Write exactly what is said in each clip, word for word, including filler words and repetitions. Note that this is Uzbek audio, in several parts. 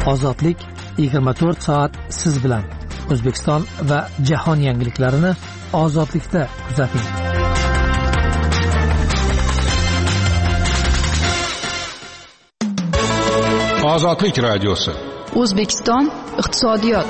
Ozodlik yigirma to'rt soat siz bilan. O'zbekiston va jahon yangiliklarini ozodlikda kuzating. Ozodlik radiosi. O'zbekiston iqtisodiyot.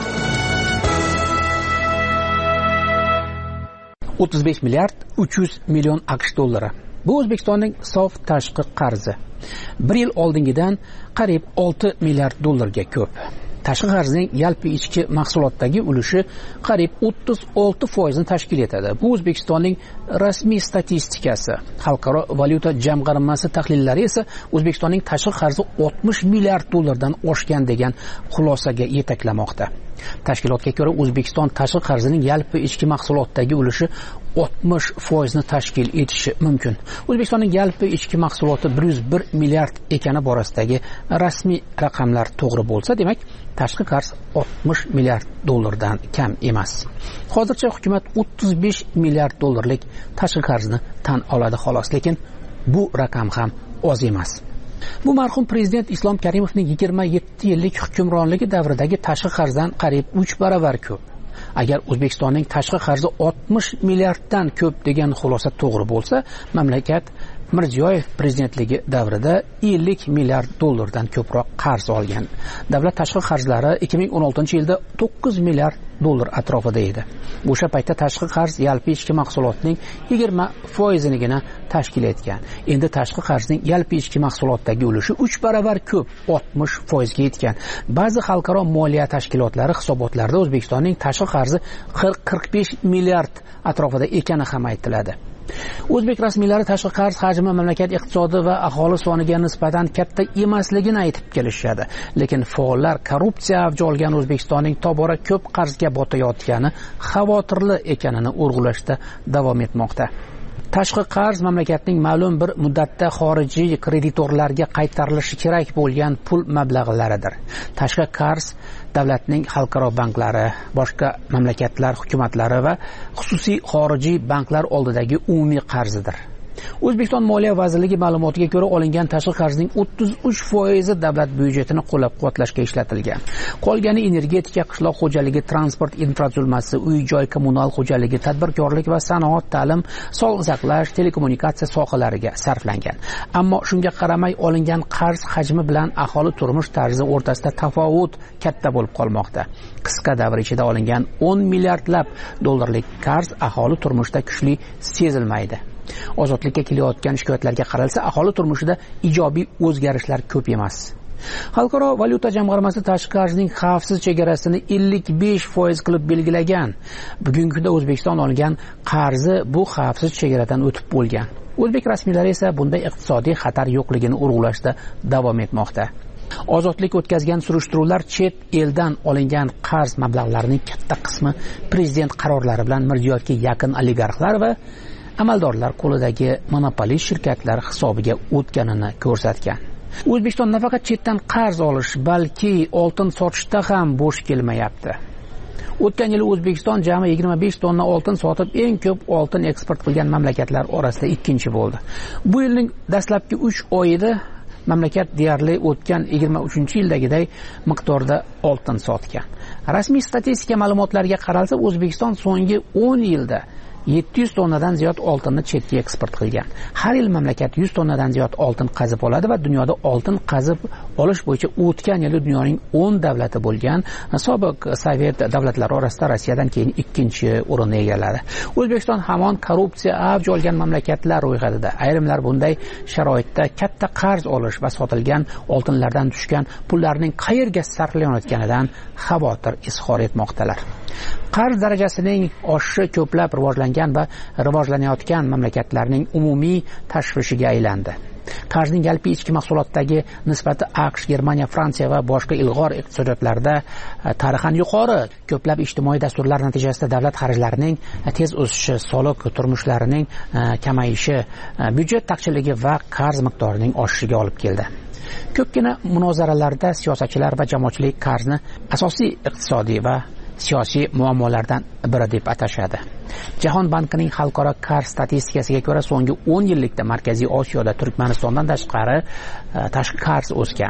o'ttiz besh milliard uch yuz million AQSh dollari. Bu O'zbekistonning sof tashqi qarzi. bir yil oldingidan qariyb olti milliard dollarga ko'p. Tashqi qarzning yalpi ichki mahsulotdagi ulushi qariyb o'ttiz olti foizni tashkil etadi. Bu O'zbekistonning rasmiy statistikasi. Xalqaro valyuta jamg'armasi tahlillari esa O'zbekistonning tashqi qarzi oltmish milliard dollardan oshgan degan xulosaga yetaklamoqda. Tashkilotga ko'ra O'zbekiston tashqi qarzining yalpi ichki mahsulotdagi ulushi oltmish foizni tashkil etishi mumkin. O'zbekistonning yalpi ichki mahsuloti bir yuz bir milliard ekani borasidagi rasmiy raqamlar to'g'ri bo'lsa, demak, tashqi qarz oltmish milliard dollardan kam emas. Hozircha hukumat o'ttiz besh milliard dollarlik tashqi qarzni tan oladi xolos, lekin bu raqam ham oz emas. Bu marhum prezident Islom Karimovning yigirma yetti yillik hukmronligi davridagi tashqi qarzdan qariyb uch baravar ko'p. Agar O'zbekistonning tashqi qarzi oltmish milliarddan ko'p degan xulosa to'g'ri bo'lsa, mamlakat Mirziyoyev prezidentligi davrida ellik milliard dollardan ko'proq qarz olgan. Davlat tashqi qarzlari ikki ming o'n oltinchi yilda to'qqiz milliard dollar atrofida edi. O'sha paytda tashqi qarz yalpi ichki mahsulotning yigirma foizinigina tashkil etgan. Endi tashqi qarzning yalpi ichki mahsulotdagi ulushi uch baravar ko'p, oltmish foizga yetgan. Ba'zi xalqaro moliya tashkilotlari hisobotlarida O'zbekistonning tashqi qarzi qirq qirq besh milliard atrofida ekani ham aytiladi. O'zbek rasmiylari tashqi qarz hajmi mamlakat iqtisodi va aholi soniga nisbatan katta emasligini aytib kelishadi. Lekin faollar korrupsiya avj olgan O'zbekistonning tobora ko'p qarzga botayotgani xavotirli ekanini urg'ulashda davom etmoqda. Tashqi qarz mamlakatning ma'lum bir muddatda xorijiy kreditorlarga qaytarilishi kerak bo'lgan pul mablag'laridir. Tashqi qarz davlatning xalqaro banklari, boshqa mamlakatlar hukumatlari va xususiy xorijiy banklar oldidagi umumiy qarzidir. O'zbekiston Moliya vazirligi ma'lumotiga ko'ra, olingan tashqi qarzning o'ttiz uch foizi davlat byudjetini qo'llab-quvvatlashga ishlatilgan. Qolgani energetika, qishloq xo'jaligi, transport infratuzilmasi, uy-joy, kommunal xo'jaligi, tadbirkorlik va sanoat, ta'lim, sog'liqni saqlash, telekommunikatsiya sohalariga sarflangan. Ammo shunga qaramay olingan qarz hajmi bilan aholi turmush tarzi o'rtasida tafovut katta bo'lib qolmoqda. Qisqa davr ichida olingan o'n milliardlab dollarlik qarz aholi turmushida kuchli sezilmaydi. Ozodlikka kelayotgan shikoyatlarga qaralsa, aholi turmushida ijobiy o'zgarishlar ko'p emas. Xalqaro valyuta jamg'armasi tashqi qarzning xavfsiz chegarasini ellik besh foiz qilib belgilagan. Bugungi kunda O'zbekiston olgan qarzi bu xavfsiz chegaradan o'tib bo'lgan. O'zbek rasmiylari esa bunday iqtisodiy xatar yo'qligini urg'ulashda davom etmoqda. Ozodlik o'tkazgan surishtiruvlar chet eldan olingan qarz mablag'larining katta qismi prezident qarorlari bilan Mirziyoyevga yaqin oligarxlar va amaldorlar qo'lidagi monopolist shirkatlar hisobiga o'tganini ko'rsatgan. O'zbekiston nafaqat chetdan qarz olish, balki oltin sotishda ham bo'sh kelmayapti. O'tgan yili O'zbekiston jami yigirma besh tonna oltin sotib, eng ko'p oltin eksport qilgan mamlakatlar orasida ikkinchi bo'ldi. Bu yilning dastlabki uch oyida mamlakat deyarli o'tgan yigirma uchinchi yildagiday miqdorda oltin sotgan. Rasmiy statistika ma'lumotlariga qaralsa, O'zbekiston so'nggi o'n yilda yetti yuz tonnadan ziyod oltinni chetga eksport qilgan. Har yil mamlakat yuz tonnadan ziyod oltin qazib oladi va dunyoda oltin qazib olish bo'yicha o'tgan yili dunyoning o'n davlati bo'lgan sobiq Sovet davlatlari orasida Rossiyadan keyin ikkinchi o'rinni egalladi. O'zbekiston hamon korrupsiya avj olgan mamlakatlar ro'yxatida. Ayrimlar bunday sharoitda katta qarz olish va sotilgan oltinlardan tushgan pullarning qayerga sarflanayotganidan xavotir izhor etmoqdalar. Qarz darajasining oshishi ko'plab rivojlangan va rivojlanayotgan mamlakatlarning umumiy tashvishiga aylandi. Qarzning yalpi ichki mahsulotdagi nisbati AQSh, Germaniya, Fransiya va boshqa ilg'or iqtisodiyotlarda tarixan yuqori. Ko'plab ijtimoiy dasturlar natijasida davlat xarajlarining tez o'sishi, soliq turmushlarining kamayishi, byudjet taqchilligi va qarz miqdorining oshishiga olib keldi. Ko'pgina munozaralarda siyosatchilar va jamoatchilik qarzni asosiy iqtisodiy va siyosiy muammolardan biri deb atashadi. Jahon bankining xalqaro qarz statistikasiga ko'ra, so'nggi o'n yillikda Markaziy Osiyoda Turkmanistondan tashqari tashqi qarz o'sgan.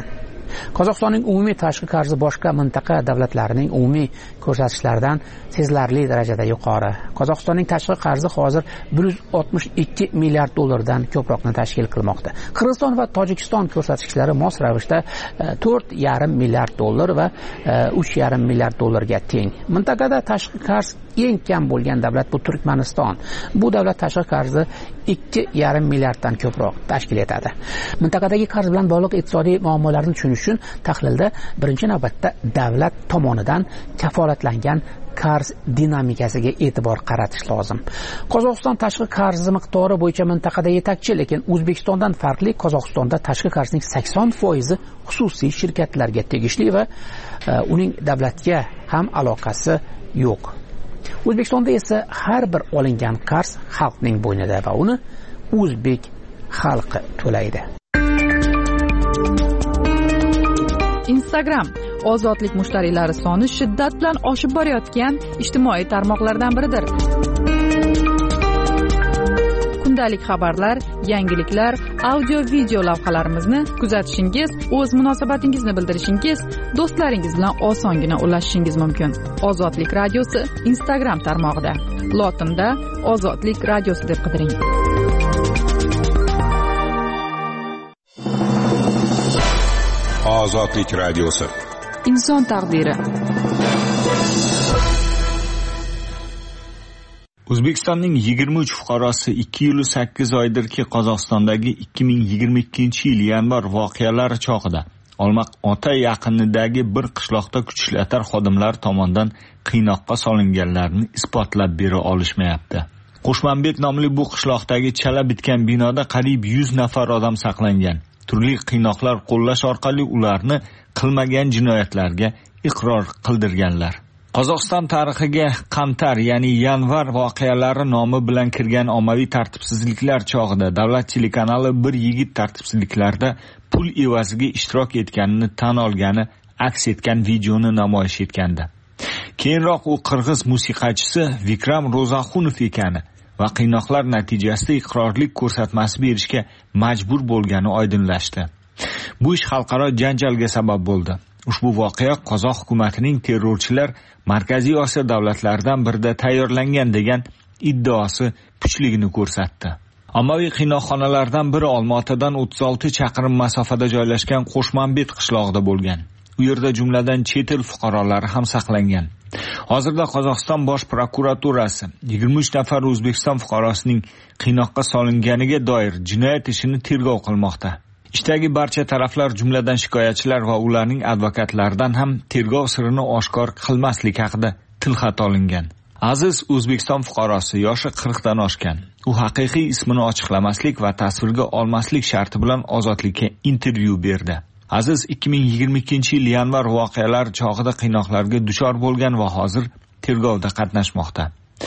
Qozog'istonning umumiy tashqi qarzi boshqa mintaqa davlatlarining umumiy ko'rsatkichlaridan sezilarli darajada yuqori. Qozog'istonning tashqi qarzi hozir bir yuz oltmish ikki milliard dollardan ko'proqni tashkil qilmoqda. Qirg'iziston va Tojikiston ko'rsatkichlari mos ravishda to'rt yarim milliard dollar va uch yarim milliard dollarga teng. Mintaqada tashqi qarz eng kam bo'lgan davlat bu Turkmaniston. Bu davlat tashqi qarzi ikki yarim milliarddan ko'proq tashkil etadi. Mintaqadagi qarz bilan bog'liq iqtisodiy muammolarni tushunish uchun tahlilda birinchi navbatda davlat tomonidan kafolatlangan qarz dinamikasiga e'tibor qaratish lozim. Qozog'iston tashqi qarzi miqdori bo'yicha mintaqada yetakchi, lekin O'zbekistondan farqli Qozog'istonda tashqi qarzning sakson foizi xususiy shirkatlarga tegishli va uh, uning davlatga ham aloqasi yo'q. O'zbekistonda esa har bir olingan qarz xalqning bo'ynida va uni o'zbek xalqi to'laydi. Instagram ozodlik mushtariylari soni shiddat bilan oshib borayotgan ijtimoiy tarmoqlardan biridir. Kundalik xabarlar, yangiliklar, audio video lavhalarimizni kuzatishingiz, o'z munosabatingizni bildirishingiz, do'stlaringiz bilan osongina ulashishingiz mumkin. Ozodlik radiosi Instagram tarmog'ida. Lotinda Ozodlik radiosi deb qidiring. Ozodlik radiosi. Inson taqdiri. O'zbekistonning yigirma uch fuqarosi ikki yil sakkiz oydirki Qozog'istondagi ikki ming yigirma ikkinchi yil yanvar voqealari chog'ida Olmaq ota yaqinidagi bir qishloqda kuchishlar xodimlar tomonidan qiynoqqa solinganlarini isbotlab bera olishmayapti. Qo'shmanbek nomli bu qishloqdagi chala bitgan binoda qariyb yuz nafar odam saqlangan. Turli qiynoqlar qo'llash orqali ularni qilmagan jinoyatlarga iqror qildirganlar. Qozog'iston tarixiga Qamtar, ya'ni yanvar voqealari nomi bilan kirgan ommaviy tartibsizliklar chog'ida davlat telekanali bir yigit tartibsizliklarda pul evaziga ishtirok etganini tan olgani aks etgan videoni namoyish etgandi. Keyinroq u qirg'iz musiqachisi Vikram Ro'zaxunov ekani va qiynoqlar natijasida iqrorlik ko'rsatmasi berishga majbur bo'lgani oydinlashdi. Bu ish xalqaro janjalga sabab bo'ldi. Ushbu voqea Qozoq hukumatining terrorchilar Markaziy Osiyo davlatlaridan birida tayyorlangan degan iddaosi kuchligini ko'rsatdi. Ommaviy qiynoqxonalardan biri Olmaotadan o'ttiz olti chaqirim masofada joylashgan Qo'shmanbet qishlog'ida bo'lgan. U yerda jumladan chet el fuqarolari ham saqlangan. Hozirda Qozog'iston bosh prokuraturasi yigirma uch nafar O'zbekiston fuqarosining qiynoqqa solinganiga doir jinoyat ishini tergov qilmoqda. Ishdagi barcha taraflar, jumladan shikoyatchilar va ularning advokatlaridan ham tergov sirini oshkor qilmaslik haqida tilxat olingan. Aziz O'zbekiston fuqarosi yoshi qirqdan oshgan. U haqiqiy ismini ochiqlamaslik va tasvirga olmaslik sharti bilan Ozodlikka intervyu berdi. Aziz ikki ming yigirma ikkinchi yil yanvar voqealari chog'ida qiynoqlarga duchor bo'lgan va hozir tergovda qatnashmoqda.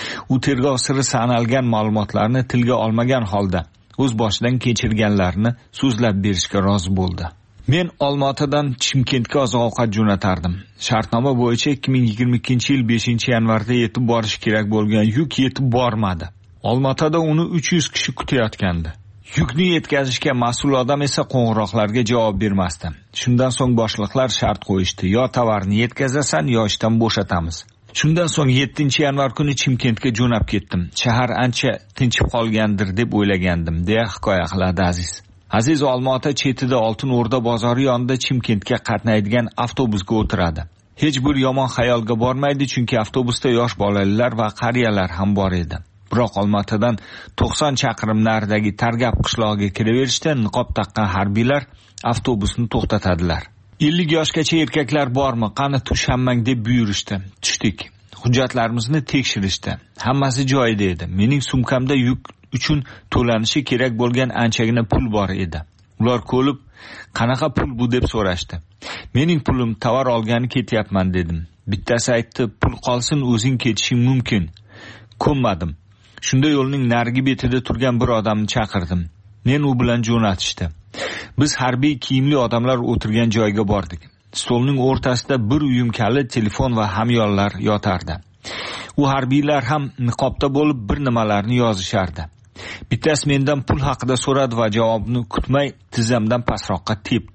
U tergov siri sanalgan ma'lumotlarni tilga olmagan holda o'z boshidan kechirganlarini so'zlab berishga rozi bo'ldi. Men Olmaotadan Chimkentga oziq-ovqat jo'natardim. Shartnoma bo'yicha ikki ming yigirma ikkinchi yil beshinchi yanvarda yetib borish kerak bo'lgan yuk yetib bormadi. Olmaotada uni uch yuz kishi kutayotgandi. Yukni yetkazishga mas'ul odam esa qo'ng'iroqlarga javob bermasdi. Shundan so'ng boshliqlar shart qo'yishdi: yo tovarni yetkazasan, yo ishdan bo'shatamiz. Shundan so'ng yettinchi yanvar kuni Chimkentga jo'nab ketdim. Shahar ancha tinchib qolgandir deb o'ylagandim, deya hikoya qiladi Aziz. Aziz Olmaota chetida Oltin O'rda bozori yonida Chimkentga qatnaydigan avtobusga o'tiradi. Hech bir yomon xayolga bormaydi, chunki avtobusda yosh bolalar va qariyalar ham bor edi. Biroq Olmaotadan to'qson chaqirim naridagi Targab qishlog'iga kiraverishda niqob taqqan harbiylar avtobusni to'xtatadilar. ellik yoshgacha erkaklar bormi, qani tush hammang deb buyurishdi. Tushdik. Hujjatlarimizni tekshirishdi. Hammasi joyida edi. Mening sumkamda yuk uchun to'lanishi kerak bo'lgan anchagina pul bor edi. Ular ko'lib, qanaqa pul bu deb so'rashdi. Mening pulim, tovar olgani ketyapman dedim. Bittasi aytdi, pul qolsin, o'zing ketishing mumkin. Ko'nmadim. Shunda yo'lning narigi betida turgan bir odamni chaqirdim. Men u bilan jo'natishdi. Biz harbiy kiyimli odamlar o'tirgan joyga bordik. Stolning o'rtasida bir uyum kalit, telefon va hamyonlar yotardi. U harbiylar ham niqobda bo'lib bir nimalarni yozishardi. Bittasi mendan pul haqida so'radi va javobni kutmay tizzamdan pastroqqa tepdi.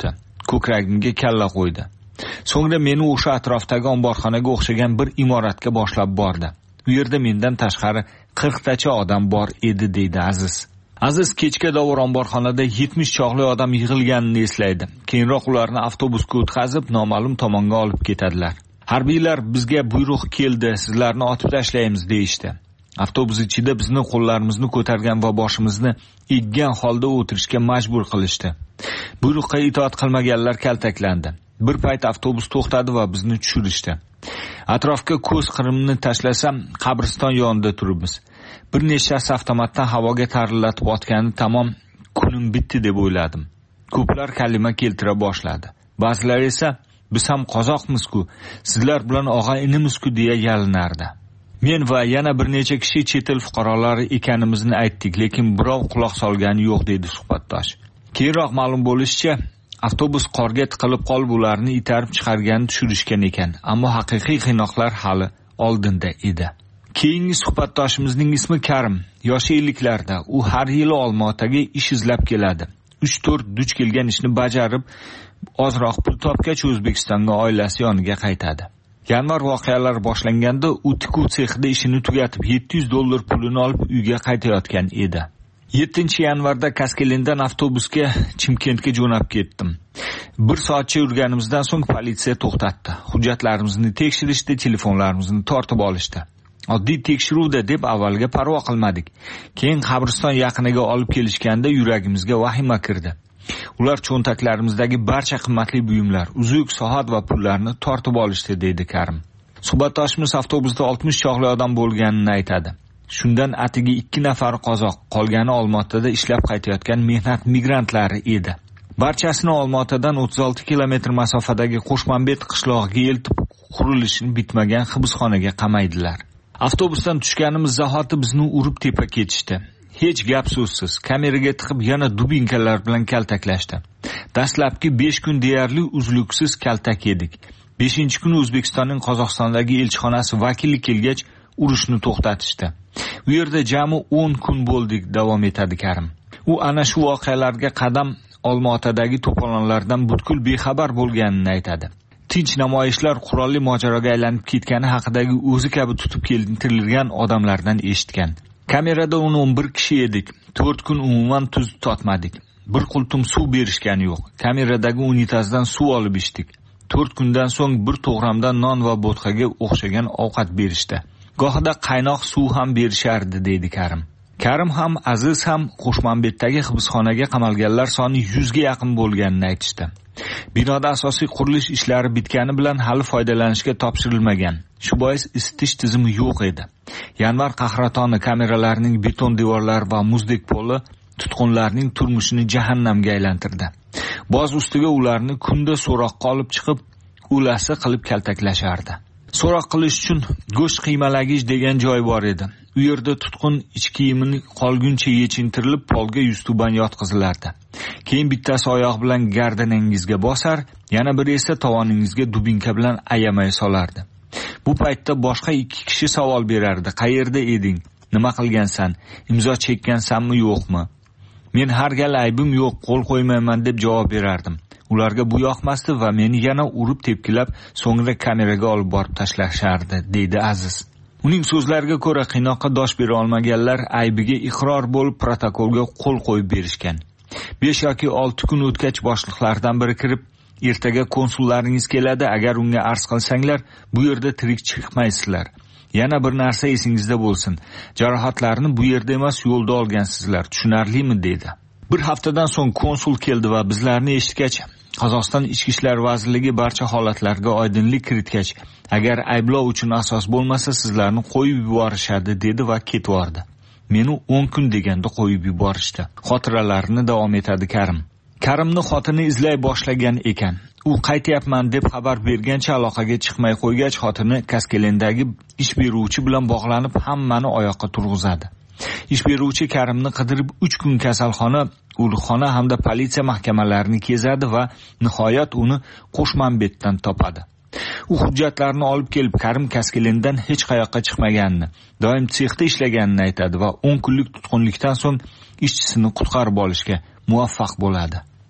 ko'kragimga kalla qo'ydi. So'ngra meni o'sha atrofdagi omborxonaga o'xshagan bir imoratga boshlab bordi. U yerda mendan tashqari qirqtacha odam bor edi, deydi Aziz. Aziz kechga dovur omborxonada yetmish chog'li odam yig'ilganini eslaydi. Keyinroq ularni avtobusga o'tkazib, noma'lum tomonga olib ketadilar. Harbiylar bizga buyruq keldi, sizlarni otib tashlaymiz deyishdi. Avtobus ichida bizni qo'llarimizni ko'targan va boshimizni eggan holda o'tirishga majbur qilishdi. Buyruqqa itoat qilmaganlar kaltaklandi. Bir payt avtobus to'xtadi va bizni tushirishdi. Atrofga ko'z qirimni tashlasam, qabriston yonida turibmiz. Bir nechasi avtomatdan havoga tarillatib otgani tamom, kunim bitdi deb o'yladim. Ko'plar kalima keltira boshladi. Ba'zilar esa biz ham qozoqmiz-ku, sizlar bilan og'a-inimizku deya yalinardi. Men va yana bir necha kishi chet el fuqarolari ekanimizni aytdik, lekin birov quloq solgani yo'q, dedi suhbatdosh. Keyinroq ma'lum bo'lishicha, avtobus qorga tiqilib qolib ularni itarib chiqargani tushirishgan ekan, ammo haqiqiy qiynoqlar hali oldinda edi. Keyingi suhbatdoshimizning ismi Karim. Yoshi elliklarda. U har yili Olmaotaga ish izlab keladi. uch to'rt duch kelgan ishni bajarib, ozroq pul topgach O'zbekistonga oilasi yoniga qaytadi. Yanvar voqealar boshlanganda u tikuv sexida ishini tugatib yetti yuz dollar pulini olib uyga qaytayotgan edi. yettinchi yanvarda Kaskelindan avtobusga Chimkentga jo'nab ketdim. Bir soatcha yurganimizdan so'ng politsiya to'xtatdi. Hujjatlarimizni tekshirishdi, telefonlarimizni tortib olishdi. Oddiy tekshiruvda deb avvalga parvo qilmadik. Keyin qabriston yaqiniga olib kelishganda yuragimizga vahima kirdi. Ular cho'ntaklarimizdagi barcha qimmatli buyumlar, uzuk, soat va pullarni tortib olishdi, deydi Karim. Suhbatdoshimiz avtobusda oltmish chog'li odam bo'lganini aytadi. Shundan atigi ikki nafar qozoq, qolgani Olmaotada ishlab qaytayotgan mehnat migrantlari edi. Barchasini Olmaotadan o'ttiz olti kilometr masofadagi Qo'shmanbet qishlog'iga eltib, qurilishini bitmagan hibsxonaga qamaydilar. Avtobusdan tushganimiz zahoti bizni urib tepa ketishdi. Hech gap so'zsiz, kameraga tiqib yana dubinkalar bilan kaltaklashdi. Dastlabki besh kun deyarli uzluksiz kaltak yedik. beshinchi kuni O'zbekistonning Qozog'istondagi elchixonasi vakili kelgach, urushni to'xtatishdi. U yerda jami o'n kun bo'ldik, davom etadi Karim. U ana shu voqealarga qadam Olmaotadagi to'polonlardan butkul bexabar bo'lganini aytadi. Tinch namoyishlar qurolli mojaroga aylanib ketgani haqidagi o'zi kabi tutib keltirilgan odamlardan eshitgan. Kamerada o'n o'n bir kishi edik. to'rt kun umuman tuz totmadik. Bir qultum suv berishgani yo'q. Kameradagi unitazdan suv olib ichdik. to'rt kundan so'ng bir to'g'ramdan non va bo'tqaga o'xshagan ovqat berishdi. Gohida qaynoq suv ham berishardi, deydi Karim. Karim ham, Aziz ham Qo'shmanbetdagi hibsxonaga qamalganlar soni yuzga yaqin bo'lganini aytishdi. Binoda asosiy qurilish ishlari bitgani bilan hali foydalanishga topshirilmagan. Shu bois isitish tizimi yo'q edi. Yanvar qahratoni kameralarning beton devorlari va muzdek poli tutqunlarning turmushini jahannamga aylantirdi. Boz ustiga ularni kunda so'roqqa olib chiqib, ulasi qilib kaltaklashardi. So'roq qilish uchun go'sht qiymalagich degan joy bor edi. U yerda tutqun ichki kiyimini qolguncha yechintirilib, polga yuztuban yotqizilardi. Keyin bittasi oyoq bilan gardaningizga bosar, yana biri esa tovoningizga dubinka bilan ayamay solardi. Bu paytda boshqa ikki kishi savol berardi. Qayerda eding? Nima qilgansan? Imzo chekkansanmi, yo'qmi? Men har gal aybim yo'q, qo'l qo'ymayman deb javob berardim. Ularga bu yoqmasdi va meni yana urib tepkilab, so'ngra kameraga olib borib tashlashardi, deydi Aziz. Uning so'zlariga ko'ra, qiynoqqa dosh bera olmaganlar aybiga iqror bo'lib protokolga qo'l qo'yib berishgan. besh yoki olti kun o'tgach boshliqlardan biri kirib, ertaga konsullaringiz keladi, agar unga arz qilsanglar, bu yerda tirik chiqmaysizlar. Yana bir narsa esingizda bo'lsin. Jarohatlarni bu yerda emas, yo'lda olgansizlar. Tushunarlimi, dedi. Bir haftadan so'ng konsul keldi va bizlarni eshitgach, Qozog'iston Ichki ishlar vazirligi barcha holatlarga oydinlik kiritgach, agar ayblov uchun asos bo'lmasa, sizlarni qo'yib yuborishadi, dedi va ketvordi. Meni o'n kun deganda qo'yib yuborishdi. Xotiralarini davom etadi Karim. Karimni xotini izlay boshlagan ekan. U qaytyapman deb xabar bergancha aloqaga chiqmay qo'ygach, xotini Kaskelendagi ish beruvchi bilan bog'lanib hammani oyoqqa turg'izadi. Ish beruvchi Karimni qidirib uch kun kasalxona, o'likxona hamda politsiya mahkamalarini kezadi va nihoyat uni Qo'shmanbetdan topadi. U hujjatlarni olib kelib, Karim Kaskelendan hech qayoqqa chiqmaganini, doim sexda ishlaganini aytadi va o'n kunlik tutqunlikdan so'ng ishchisini qutqarib olishga muvaffaq bo'ladi.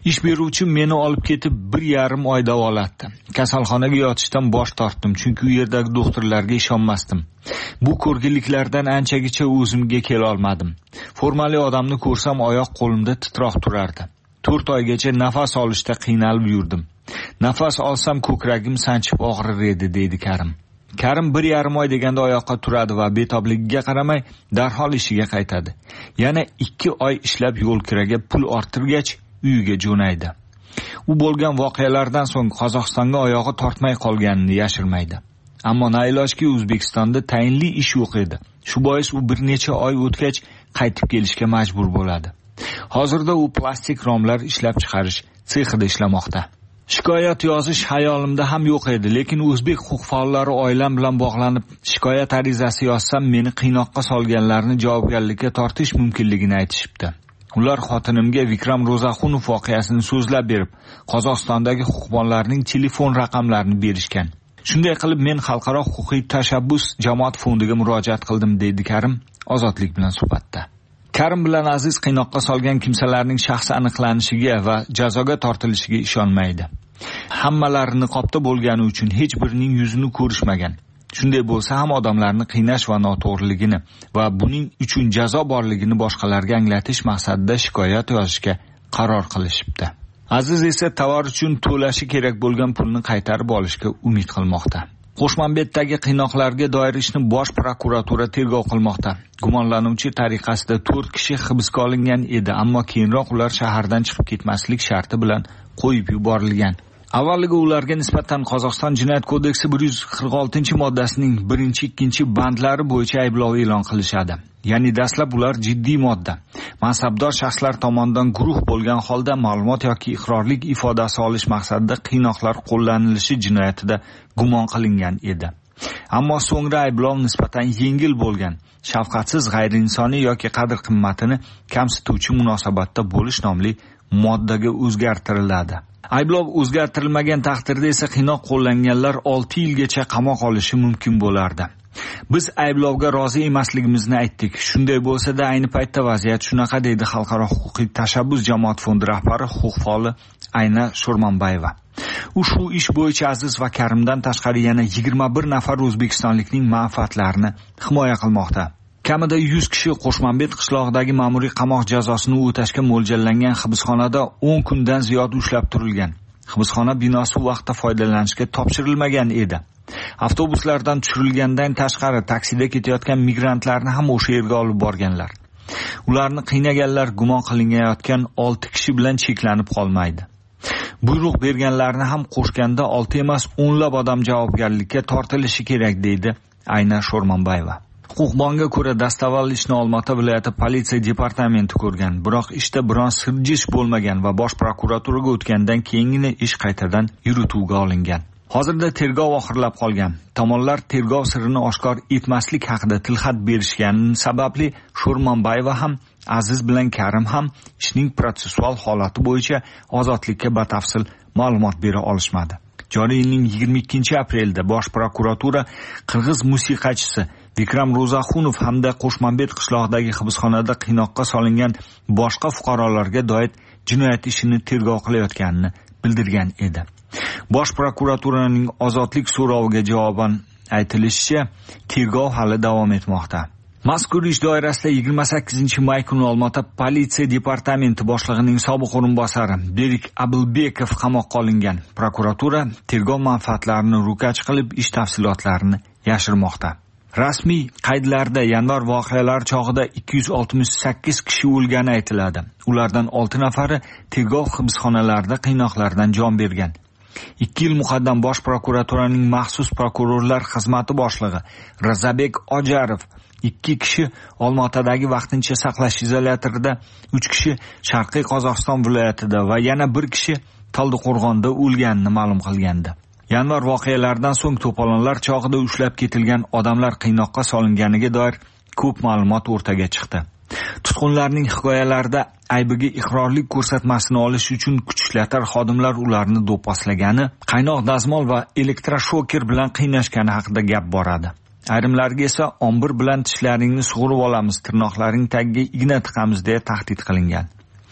Ish beruvchi meni olib ketib bir yarim oy davolatdi. Kasalxonaga yotishdan bosh tortdim, chunki u yerdagi doktorlarga ishonmasdim. Bu ko'rginliklardan anchagacha o'zimga kela olmadim. Formali odamni ko'rsam oyoq qo'limda titroq turardi. to'rt oygacha nafas olishda qiynalib yurdim. Nafas olsam ko'kragim sanchib og'rir edi, deydi Karim. Karim bir yarim oy deganda oyoqqa turadi va betobligiga qaramay darhol ishiga qaytadi. Yana ikki oy ishlab yo'lkiraga pul orttirgach uyiga jo'naydi. U bo'lgan voqealardan so'ng Qozog'istonga oyog'i tortmay qolganini yashirmaydi. Ammo nailojki O'zbekistonda tayinli ish yo'q edi. Shu bois u bir necha oy o'tgach qaytib kelishga majbur bo'ladi. Hozirda u plastik romlar ishlab chiqarish sexida ishlamoqda. Shikoyat yozish hayolimda ham yo'q edi, lekin o'zbek huquq faollari oilam bilan bog'lanib shikoyat arizasi yozsam meni qiynoqqa solganlarni javobgarlikka tortish mumkinligini aytishibdi. Ular xotinimga Vikram Ro'zaxunov voqeasini so'zlab berib, Qozog'istondagi huquqbonlarning telefon raqamlarini berishgan. Shunday qilib men xalqaro huquqiy tashabbus jamoat fondiga murojaat qildim, deydi Karim Ozodlik bilan suhbatda. Karim bilan Aziz qiynoqqa solgan kimsalarning shaxsi aniqlanishiga va jazoga tortilishiga ishonmaydi. Hammalari niqobda bo'lgani uchun hech birining yuzini ko'rishmagan. Shunday bo'lsa ham odamlarni qiynash va noto'g'riligini va buning uchun jazo borligini boshqalarga anglatish maqsadida shikoyat yozishga qaror qilishibdi. Aziz esa tovar uchun to'lashi kerak bo'lgan pulni qaytarib olishga umid qilmoqda. Qo'shmanbetdagi qiynoqlarga doir ishni bosh prokuratura tergov qilmoqda. Gumonlanuvchi tariqasida to'rt kishi hibsga olingan edi, ammo keyinroq ular shahardan chiqib ketmaslik sharti bilan qo'yib yuborilgan. Avvaliga ularga nisbatan Qozog'iston Jinoyat kodeksi bir yuz qirq oltinchi moddasining birinchi ikkinchi bandlari bo'yicha ayblov e'lon qilishadi. Ya'ni dastlab ular jiddiy modda, mansabdor shaxslar tomonidan guruh bo'lgan holda ma'lumot yoki iqrorlik ifodasi olish maqsadida qiynoqlar qo'llanilishi jinoyatida gumon qilingan edi. Ammo so'ngra ayblov nisbatan yengil bo'lgan, shafqatsiz, g'ayriinsoniy yoki qadr-qimmatini kamsituvchi munosabatda bo'lish nomli moddaga o'zgartiriladi. Ayblov o'zgartirilmagan taqdirda esa qiynoq qo'llanganlar olti yilgacha qamoq olishi mumkin bo'lardi. Biz ayblovga rozi emasligimizni aytdik. Shunday bo'lsa-da ayni paytda vaziyat shunaqa, deydi Xalqaro huquqiy tashabbus jamoat fondi rahbari, huquq faoli Ayna Sho'rmonbayeva. U shu ish bo'yicha Aziz va Karimdan tashqari yana yigirma bir nafar o'zbekistonlikning manfaatlarini himoya qilmoqda. Kamida yuz kishi Qo'shmanbet qishlog'idagi ma'muriy qamoq jazosini o'tashga mo'ljallangan hibsxonada o'n kundan ziyod ushlab turilgan. Hibsxona binosi vaqtda foydalanishga topshirilmagan edi. Avtobuslardan tushirilgandan tashqari taksida ketayotgan migrantlarni ham o'sha yerga olib borganlar. Ularni qiynaganlar gumon qilinayotgan olti kishi bilan cheklanib qolmaydi. Buyruq berganlarni ham qo'shganda olti emas, o'nlab odam javobgarlikka tortilishi kerak, deydi Ayna Sho'rmonbayeva. Huquqbonga ko'ra dastavval ishni Olmaota viloyati politsiya departamenti ko'rgan, biroq ishda biron sirjish bo'lmagan va bosh prokuraturaga o'tgandan keyingina ish qaytadan yurituvga olingan. Hozirda tergov oxirlab qolgan. Tomonlar tergov sirini oshkor etmaslik haqida tilxat berishgani sababli Sho'rmonbayeva ham, Aziz bilan Karim ham ishning protsessual holati bo'yicha ozodlikka batafsil ma'lumot bera olishmadi. Joriy yilning yigirma ikkinchi aprelda bosh prokuratura qirg'iz musiqachisi Vikram Ro'zaxunov hamda Qo'shmanbet qishlog'idagi hibsxonada qiynoqqa solingan boshqa fuqarolarga doir jinoyat ishini tergov qilayotganini bildirgan edi. Bosh prokuraturaning ozodlik so'roviga javoban aytilishicha, tergov hali davom etmoqda. Mazkur ish doirasida yigirma sakkizinchi may kuni Olmaota politsiya departamenti boshlig'ining sobiq o'rinbosari Berik Abilbekov qamoqqa olingan. Prokuratura tergov manfaatlarini ro'kach qilib ish tafsilotlarini yashirmoqda. Rasmiy qaydlarda yanvar voqealari chog'ida ikki yuz oltmish sakkiz kishi o'lgani aytiladi. Ulardan olti nafari tergov hibsxonalarida qiynoqlardan jon bergan. ikki yil muqaddam bosh prokuraturaning maxsus prokurorlar xizmati boshlig'i Razabek Ojarov ikki kishi Olmaotadagi vaqtincha saqlash izolyatorida, uch kishi Sharqiy Qozog'iston viloyatida va yana bir kishi Taldiqo'rg'onda o'lganini ma'lum qilgandi. Yanvar voqealaridan so'ng to'polonlar chog'ida ushlab ketilgan odamlar qiynoqqa solinganiga doir ko'p ma'lumot o'rtaga chiqdi. Tutqunlarning hikoyalarida aybiga iqrorlik ko'rsatmasini olish uchun kuch ishlatar xodimlar ularni do'pposlagani, qaynoq dazmol va elektroshoker bilan qiynashgani haqida gap boradi. Ayrimlarga esa ombir bilan tishlaringni sug'urib olamiz, tirnoqlaring tagiga igna tiqamiz deya tahdid qilingan.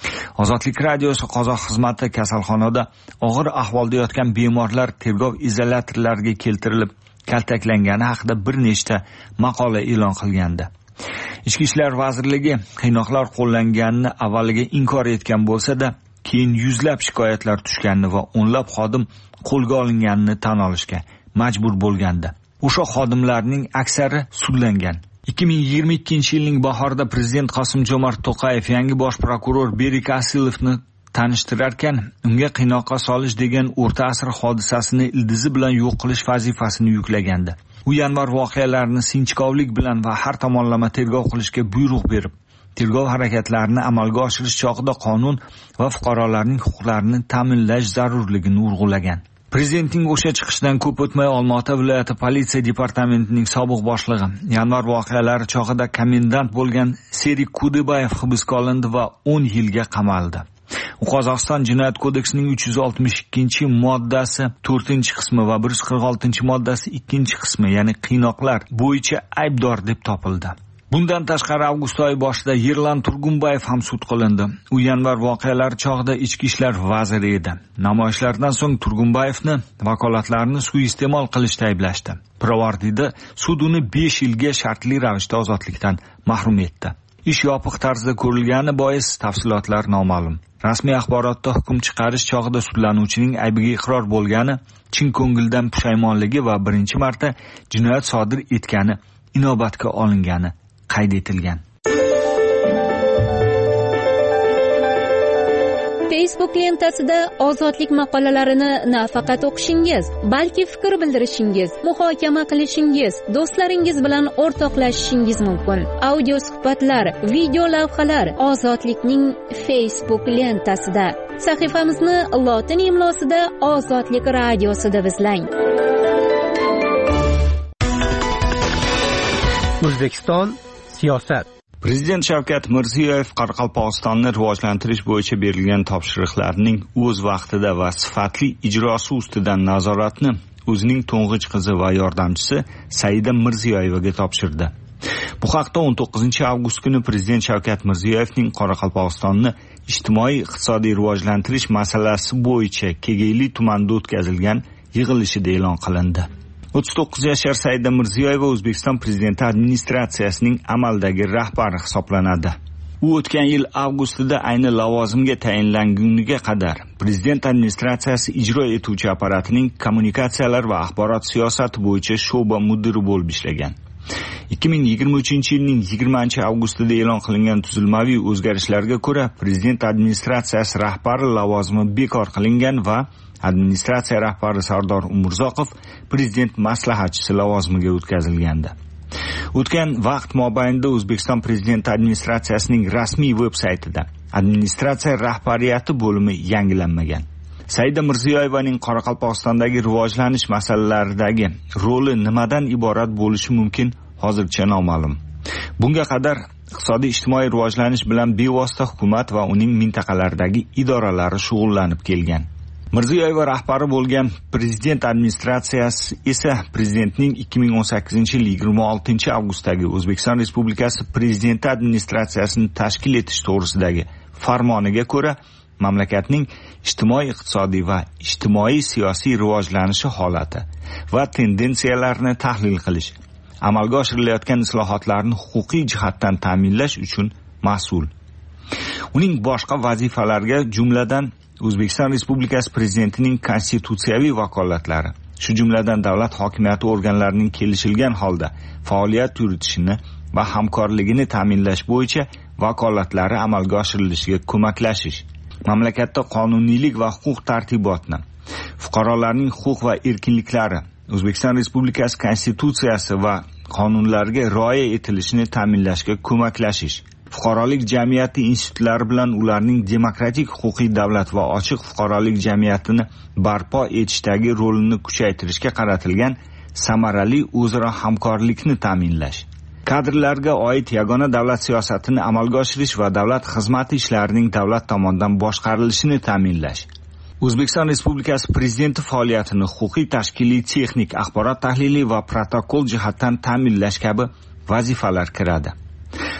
Ozodlik radiosi qozoq xizmati kasalxonada og'ir ahvolda yotgan bemorlar tergov izolyatorlariga keltirilib kaltaklangani haqida bir nechta maqola e'lon qilgandi. Ichki ishlar vazirligi qiynoqlar qo'llanganini avvaliga inkor etgan bo'lsa-da, keyin yuzlab shikoyatlar tushganini va o'nlab xodim qo'lga olinganini tan olishga majbur bo'lgandi. O'sha xodimlarning aksari sudlangan. ikki ming yigirma ikkinchi yilning bahorida prezident Qosim-Jomart To'qayev yangi bosh prokuror Berik Asilovni tanishtirarkan, unga qiynoqqa solish degan o'rta asr hodisasini ildizi bilan yo'q qilish vazifasini yuklagandi. U yanvar voqealarini sinchkovlik bilan va har tomonlama tergov qilishga buyruq berib, tergov harakatlarini amalga oshirish chog'ida qonun va fuqarolarning huquqlarini ta'minlash zarurligini urg'ulagan. Prezidentning o'sha chiqishidan ko'p o'tmay Olma-ota viloyati politsiya departamentining sobiq boshlig'i yanvar voqealari chog'ida komendant bo'lgan Serik Kudibayev hibsga olindi va o'n yilga qamaldi. U Qozog'iston Jinoyat kodeksining uch yuz oltmish ikkinchi moddasi to'rtinchi qismi va bir yuz qirq oltinchi moddasi ikkinchi qismi, ya'ni qiynoqlar bo'yicha aybdor deb topildi. Bundan tashqari avgust oyi boshida Yerlan Turgunbayev ham sud qilindi. U yanvar voqealari chog'ida ichki ishlar vaziri edi. Namoyishlardan so'ng Turgunbayevni vakolatlarini suiiste'mol qilishda ayblashdi. Pirovardida sud uni besh yilga shartli ravishda ozodlikdan mahrum etdi. Ish yopiq tarzda ko'rilgani bois tafsilotlar noma'lum. Rasmiy axborotda hukm chiqarish chog'ida sudlanuvchining aybiga iqror bo'lgani, chin ko'ngildan pushaymonligi va birinchi marta jinoyat sodir etgani inobatga olingani qayd etilgan. Facebook lentasida ozodlik maqolalarini nafaqat o'qishingiz, balki fikr bildirishingiz, muhokama qilishingiz, do'stlaringiz bilan o'rtoqlashishingiz mumkin. Audio suhbatlar, video lavhalar Ozodlikning Facebook lentasida. Sahifamizni lotin imlosida Ozodlik radiosida izlang. O'zbekiston siyosat. Prezident Shavkat Mirziyoyev Qoraqalpog'istonni rivojlantirish bo'yicha berilgan topshiriqlarning o'z vaqtida va sifatli ijrosi ustidan nazoratni o'zining to'ng'ich qizi va yordamchisi Saida Mirziyoyevaga topshirdi. Bu haqda o'n to'qqizinchi avgust kuni Prezident Shavkat Mirziyoyevning Qoraqalpog'istonni ijtimoiy-iqtisodiy rivojlantirish masalasi bo'yicha Kegeyli tumanida o'tkazilgan yig'ilishida e'lon qilindi. o'ttiz to'qqiz yashar Saida Mirziyoyeva O'zbekiston prezidenti administratsiyasining amaldagi rahbari hisoblanadi. U o'tgan yil avgustida ayni lavozimga tayinlanguniga qadar prezident administratsiyasi ijro etuvchi apparatining kommunikatsiyalar va axborot siyosati bo'yicha sho'ba mudiri bo'lib ishlagan. ikki ming yigirma uchinchi yilning yigirmanchi avgustida e'lon qilingan tuzilmaviy o'zgarishlarga ko'ra prezident administratsiyasi rahbari lavozimi bekor qilingan va administratsiya rahbari Sardor Umurzoqov prezident maslahatchisi lavozimiga o'tkazilgandi. O'tgan vaqt mobaynida O'zbekiston prezidenti administratsiyasining rasmiy veb-saytida administratsiya rahbariyati bo'limi yangilanmagan. Saida Mirziyoyevaning Qoraqalpog'istondagi rivojlanish masalalaridagi roli nimadan iborat bo'lishi mumkin hozircha noma'lum. Bunga qadar iqtisodiy ijtimoiy rivojlanish bilan bevosita hukumat va uning mintaqalardagi idoralari shug'ullanib kelgan. Mirziyoyeva rahbari bo'lgan prezident administratsiyasi esa prezidentning ikki ming o'n sakkizinchi yil yigirma oltinchi avgustdagi O'zbekiston Respublikasi prezidenti administratsiyasini tashkil etish to'g'risidagi farmoniga ko'ra mamlakatning ijtimoiy-iqtisodiy va ijtimoiy-siyosiy rivojlanishi holati va tendensiyalarini tahlil qilish, amalga oshirilayotgan islohotlarni huquqiy jihatdan ta'minlash uchun mas'ul. Uning boshqa vazifalariga jumladan O'zbekiston Respublikasi prezidentining konstitutsiyaviy vakolatlari, shu jumladan davlat hokimiyati organlarining kelishilgan holda faoliyat yuritishini va hamkorligini ta'minlash bo'yicha vakolatlari amalga oshirilishiga ko'maklashish, mamlakatda qonuniylik va huquq tartibotni, fuqarolarning huquq va erkinliklari, O'zbekiston Respublikasi konstitutsiyasi va qonunlariga rioya etilishini ta'minlashga ko'maklashish, fuqarolik jamiyati institutlari bilan ularning demokratik huquqiy davlat va ochiq fuqarolik jamiyatini barpo etishdagi rolini kuchaytirishga qaratilgan samarali o'zaro hamkorlikni ta'minlash, kadrlarga oid yagona davlat siyosatini amalga oshirish va davlat xizmati ishlarining davlat tomonidan boshqarilishini ta'minlash, O'zbekiston Respublikasi prezidenti faoliyatini huquqiy, tashkiliy, texnik, axborot tahlili va protokol jihatdan ta'minlash kabi vazifalar kiradi.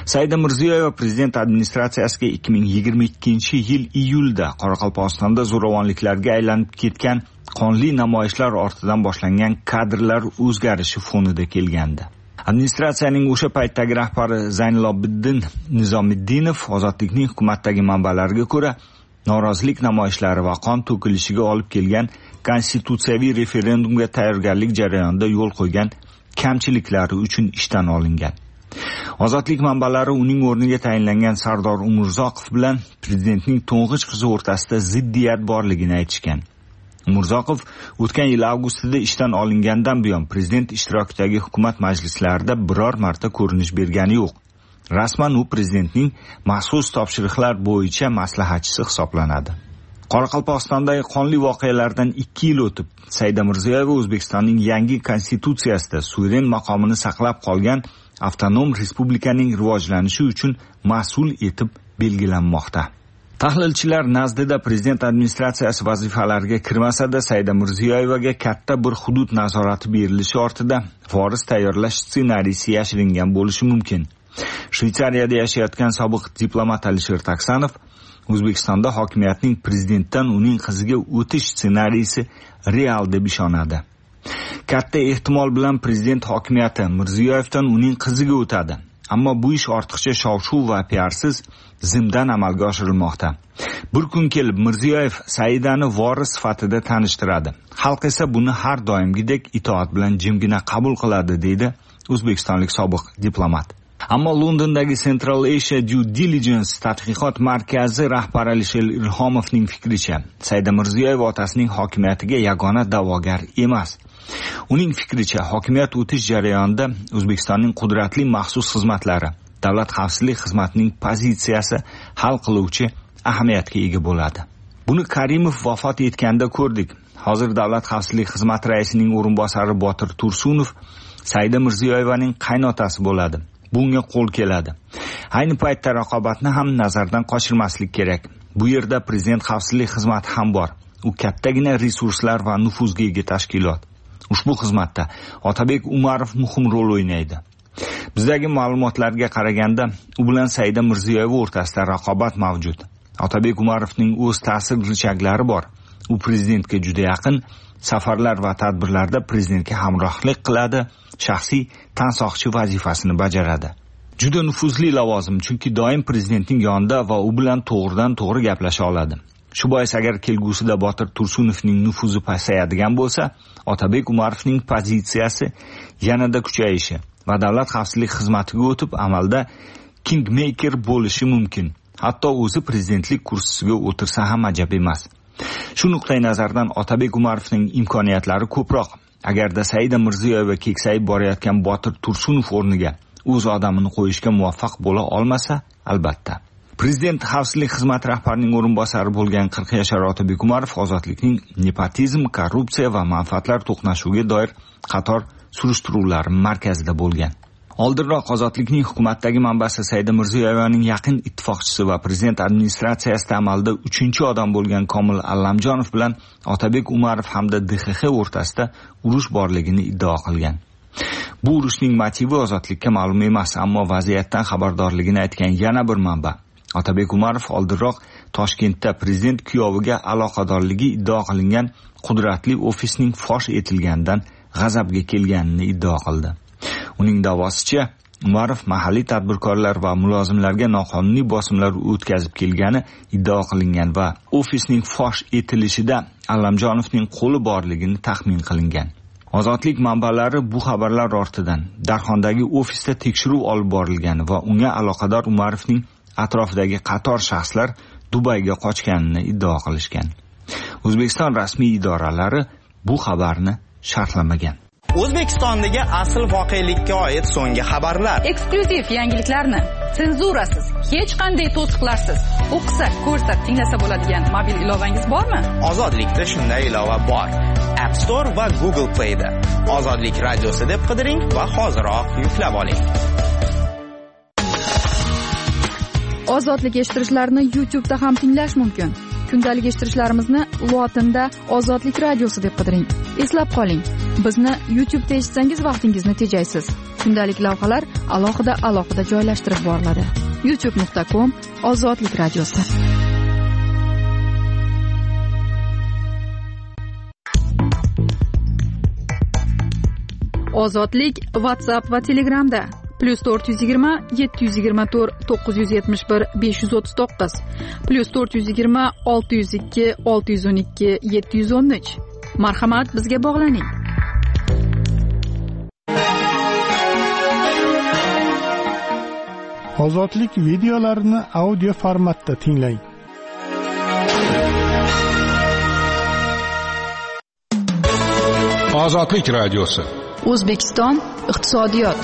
Saida Mirziyoyeva prezident administratsiyasiga ikki ming yigirma ikkinchi yil iyulda Qoraqalpog'istonda zo'ravonliklarga aylanib ketgan qonli namoyishlar ortidan boshlangan kadrlar o'zgarishi fonida kelgandi. Administratsiyaning o'sha paytdagi rahbari Zaynilobiddin Nizomiddinov ozodlikning hukumatdagi manbalariga ko'ra, norozilik namoyishlari va qon to'kilishiga olib kelgan konstitutsiyaviy referendumga tayyorgarlik jarayonida yo'l qo'ygan kamchiliklari uchun ishdan olingan. Ozodlik manbalari uning o'rniga tayinlangan Sardor Umurzoqov bilan prezidentning to'ng'ich qizi o'rtasida ziddiyat borligini aytishgan. Umurzoqov o'tgan yil avgustida ishdan olingandan buyon prezident ishtirokidagi hukumat majlislarida biror marta ko'rinish bergani yo'q. Rasman u prezidentning maxsus topshiriqlar bo'yicha maslahatchisi hisoblanadi. Qoraqalpog'istondagi qonli voqealardan ikki yil o'tib, Saida Mirziyoyeva O'zbekistonning yangi konstitutsiyasida suveren maqomini saqlab qolgan avtonom respublikaning rivojlanishi uchun mas'ul etib belgilanmoqda. Tahlilchilar nazdida prezident administratsiyasi vazifalariga kirmasa-da, Saida Mirziyoyevaga katta bir hudud nazorati berilishi ortida voris tayyorlash ssenariysi yashiringan bo'lishi mumkin. Shveysariyada yashayotgan sobiq diplomat Alisher Taksanov O'zbekistonda hokimiyatning prezidentdan uning qiziga o'tish ssenariysi real deb ishonadi. Katta ehtimol bilan prezident hokimiyati Mirziyoyevdan uning qiziga o'tadi. Ammo bu ish ortiqcha shov-shuv va piarsiz zimdan amalga oshirilmoqda. Bir kun kelib Mirziyoyev Saidani voris sifatida tanishtiradi. Xalq esa buni har doimgidek itoat bilan jimgina qabul qiladi, deydi o'zbekistonlik sobiq diplomat. Ammo Londondagi Central Asia Due Diligence tadqiqot markazi rahbari Alisher Ilhomovning fikricha, Saida Mirziyoyeva otasining hokimiyatiga yagona da'vogar emas. Uning fikricha, hokimiyat o'tish jarayonida O'zbekistonning qudratli maxsus xizmatlari, davlat xavfsizlik xizmatining pozitsiyasi hal qiluvchi ahamiyatga ega bo'ladi. Buni Karimov vafot etganda ko'rdik. Hozir davlat xavfsizlik xizmati raisining o'rinbosari Botir Tursunov Saida Mirziyoyevaning qaynotasi bo'ladi. Bunga qo'l keladi. Ayni paytda raqobatni ham nazardan qochirmaslik kerak. Bu yerda prezident xavfsizlik xizmati ham bor. U kattagina resurslar va nufuzga ega tashkilot. Ushbu xizmatda Otabek Umarov muhim rol o'ynaydi. Bizdagi ma'lumotlarga qaraganda, u bilan Saida Mirziyoyeva o'rtasida raqobat mavjud. Otabek Umarovning o'z ta'sir richaklari bor. U prezidentga juda yaqin, safarlar va tadbirlarda prezidentga hamrohlik qiladi, shaxsiy tansoqchi vazifasini bajaradi. Juda nufuzli lavozim, chunki doim prezidentning yonida va u bilan to'g'ridan to'g'ri gaplasha oladi. Shu bois agar kelgusida Botir Tursunovning nufuzi pasayadigan bo'lsa, Otabek Umarovning pozitsiyasi yanada kuchayishi va davlat xavfsizlik xizmatiga o'tib amalda kingmaker bo'lishi mumkin. Hatto o'zi prezidentlik kursisiga o'tirsa ham ajab emas. Shu nuqtai nazardan Otabek Umarovning imkoniyatlari ko'proq. Agarda Saida Mirziyoyeva keksayib borayotgan Botir Tursunov o'rniga o'z odamini qo'yishga muvaffaq bo'la olmasa, albatta. Prezident xavfsizlik xizmati rahbarining o'rinbosari bo'lgan qirq yashar Otabek Umarov ozodlikning nepotizm, korrupsiya va manfaatlar to'qnashuviga doir qator surishtiruvlar markazida bo'lgan. Oldinroq ozodlikning hukumatdagi manbasi Saida Mirziyoyevaning yaqin ittifoqchisi va prezident administratsiyasida amalda uchinchi odam bo'lgan Komil Allamjonov bilan Otabek Umarov hamda D X X o'rtasida urush borligini iddao qilgan. Bu urushning motivi ozodlikka ma'lum emas, ammo vaziyatdan xabardorligini aytgan yana bir manba. Otabek Umarov oldinroq Toshkentda prezident kuyoviga aloqadorligi iddao qilingan qudratli ofisning fosh etilganidan g'azabga kelganini iddao qildi. Uning da'vosicha, Umarov mahalliy tadbirkorlar va mulozimlarga noqonuniy bosimlar o'tkazib kelgani iddao qilingan va ofisning fosh etilishida Allamjonovning qo'li borligini taxmin qilingan. Ozodlik manbalari bu xabarlar ortidan Darxondagi ofisda tekshiruv olib borilgani va unga aloqador Umarovning atrofidagi qator shaxslar Dubayga qochganini iddao qilishgan. O'zbekiston rasmiy idoralari bu xabarni sharhlamagan. O'zbekistondagi asl voqelikka oid so'nggi xabarlar, eksklyuziv yangiliklarni senzurasiz, hech qanday to'siqlarsiz o'qisa, ko'rsa, tinglasa bo'ladigan mobil ilovangiz bormi? Ozodlikda shunday ilova bor. App Store va Google Play da Ozodlik radiosi deb qidiring va hoziroq yuklab oling. Ozodlik eshittirishlarni YouTube da ham tinglash mumkin. Kundalik eshittirishlarimizni lotinda Ozodlik radiosi deb qidiring. Eslab qoling, bizni YouTube da eshitsangiz vaqtingizni tejaysiz. kundalik lavhalar alohida alohida joylashtirib boriladi. youtube nuqta com Ozodlik radiosi. Ozodlik WhatsApp va Telegramda plus to'rt yuz yigirma yetti yuz yigirma to'rt to'qqiz yuz yetmish bir besh yuz o'ttiz to'qqiz plus to'rt yuz yigirma olti yuz ikki olti yuz o'n ikki yetti yuz o'n uch. Marhamat, bizga bog'laning. Ozodlik videolarini audio formatda tinglang. Ozodlik radiosi. O'zbekiston iqtisodiyot.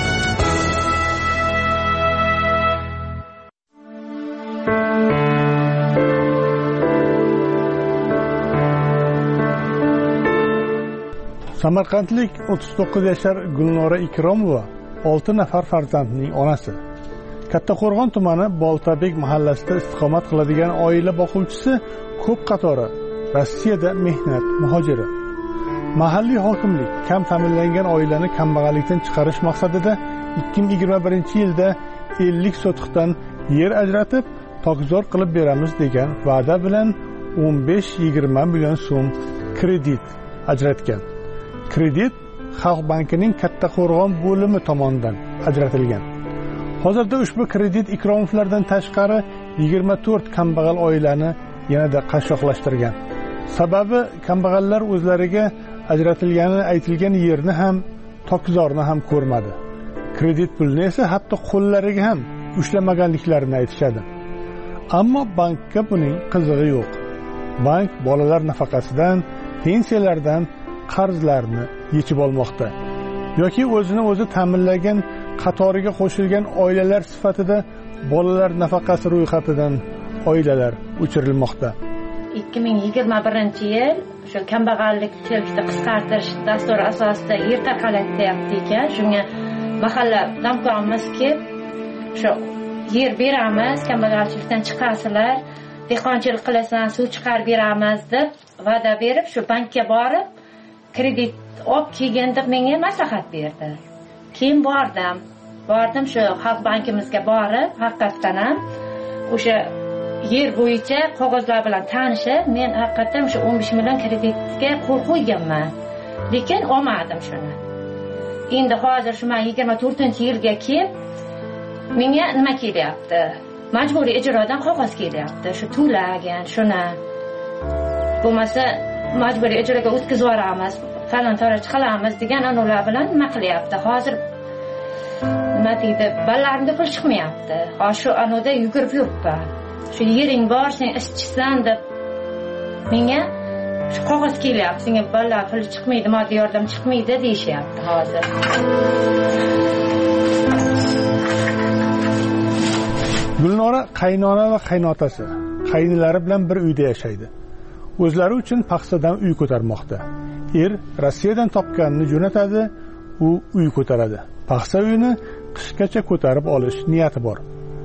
Samarqandlik o'ttiz to'qqiz yashar Gulnora Ikromova olti nafar farzandning onasi. Kattaqo'rg'on tumani Boltabek mahallasida istiqomat qiladigan oila boquvchisi ko'p qatori Rossiyada mehnat muhojiri. Mahalliy hokimlik kam ta'minlangan oilani kambag'allikdan chiqarish maqsadida ikki ming yigirma birinchi yilda ellik sotixdan yer ajratib, tokzor qilib beramiz degan va'da bilan o'n besh yigirma million so'm kredit ajratgan. Kredit Xalq bankining Kattaqo'rg'on bo'limi tomonidan ajratilgan. Hozirda ushbu kredit Ikromovlardan tashqari yigirma to'rt kambag'al oilani yanada qashshoqlashtirgan. Sababi kambag'allar o'zlariga ajratilgani aytilgan yerni ham, tokzorni ham ko'rmadi. Kredit pulni esa hatto qo'llariga ham ushlamaganliklarini aytishadi. Ammo bankka buning qizig'i yo'q. Bank bolalar nafaqasidan, pensiyalardan qarzlarni yechib olmoqda yoki o'zini o'zi ta'minlagan qatoriga qo'shilgan oilalar sifatida bolalar nafaqasi ro'yxatidan oilalar o'chirilmoqda. ikki ming yigirma birinchi yil shu kambag'allik chelakni qisqartirish dasturi asosida yer tarqalyapti ekan. Shunga mahalla damkorimiz-ki, shu yer beramiz, kambag'alchilikdan chiqasizlar, dehqonchilik qilasan, suv chiqarib beramiz deb va'da berib, shu bankka borib kredit olib kelganda menga maslahat berdi. Keyin bordim. Bordim shu Xalq bankimizga borib, haqiqatan ham o'sha yer bo'yicha qog'ozlar bilan tanishib, men haqiqatan shu o'n besh million kreditga qo'l qo'yganman. Lekin olmadim shuni. Endi hozir shu men yigirma to'rtinchi yilga kelib, menga nima kelyapti? Majburiy ijrodan qog'oz kelyapti. Shu to'lagan, shuni. Bo'lmasa majburiy ijroga o'tkazib yuboramiz, falon taraj qilamiz degan anolar bilan nima qilyapti? Hozir nima deydi? Balarimda pul chiqmayapti. Hozir shu anoda yugurib yuribman. Shu yering bor, sen ishchisan deb menga shu qog'oz kelyapti. Senga balalar pul chiqmaydi, moddiy yordam chiqmaydi deyishyapti hozir. Gulnora qaynona va qaynotasi, qaynilari bilan bir uyda yashaydi. O'zlari uchun paxsadan uy ko'tarmoqda. Er Rossiyadan topganini jo'natadi, u uy ko'taradi. Paxsa uyini qishgacha ko'tarib olish niyati bor.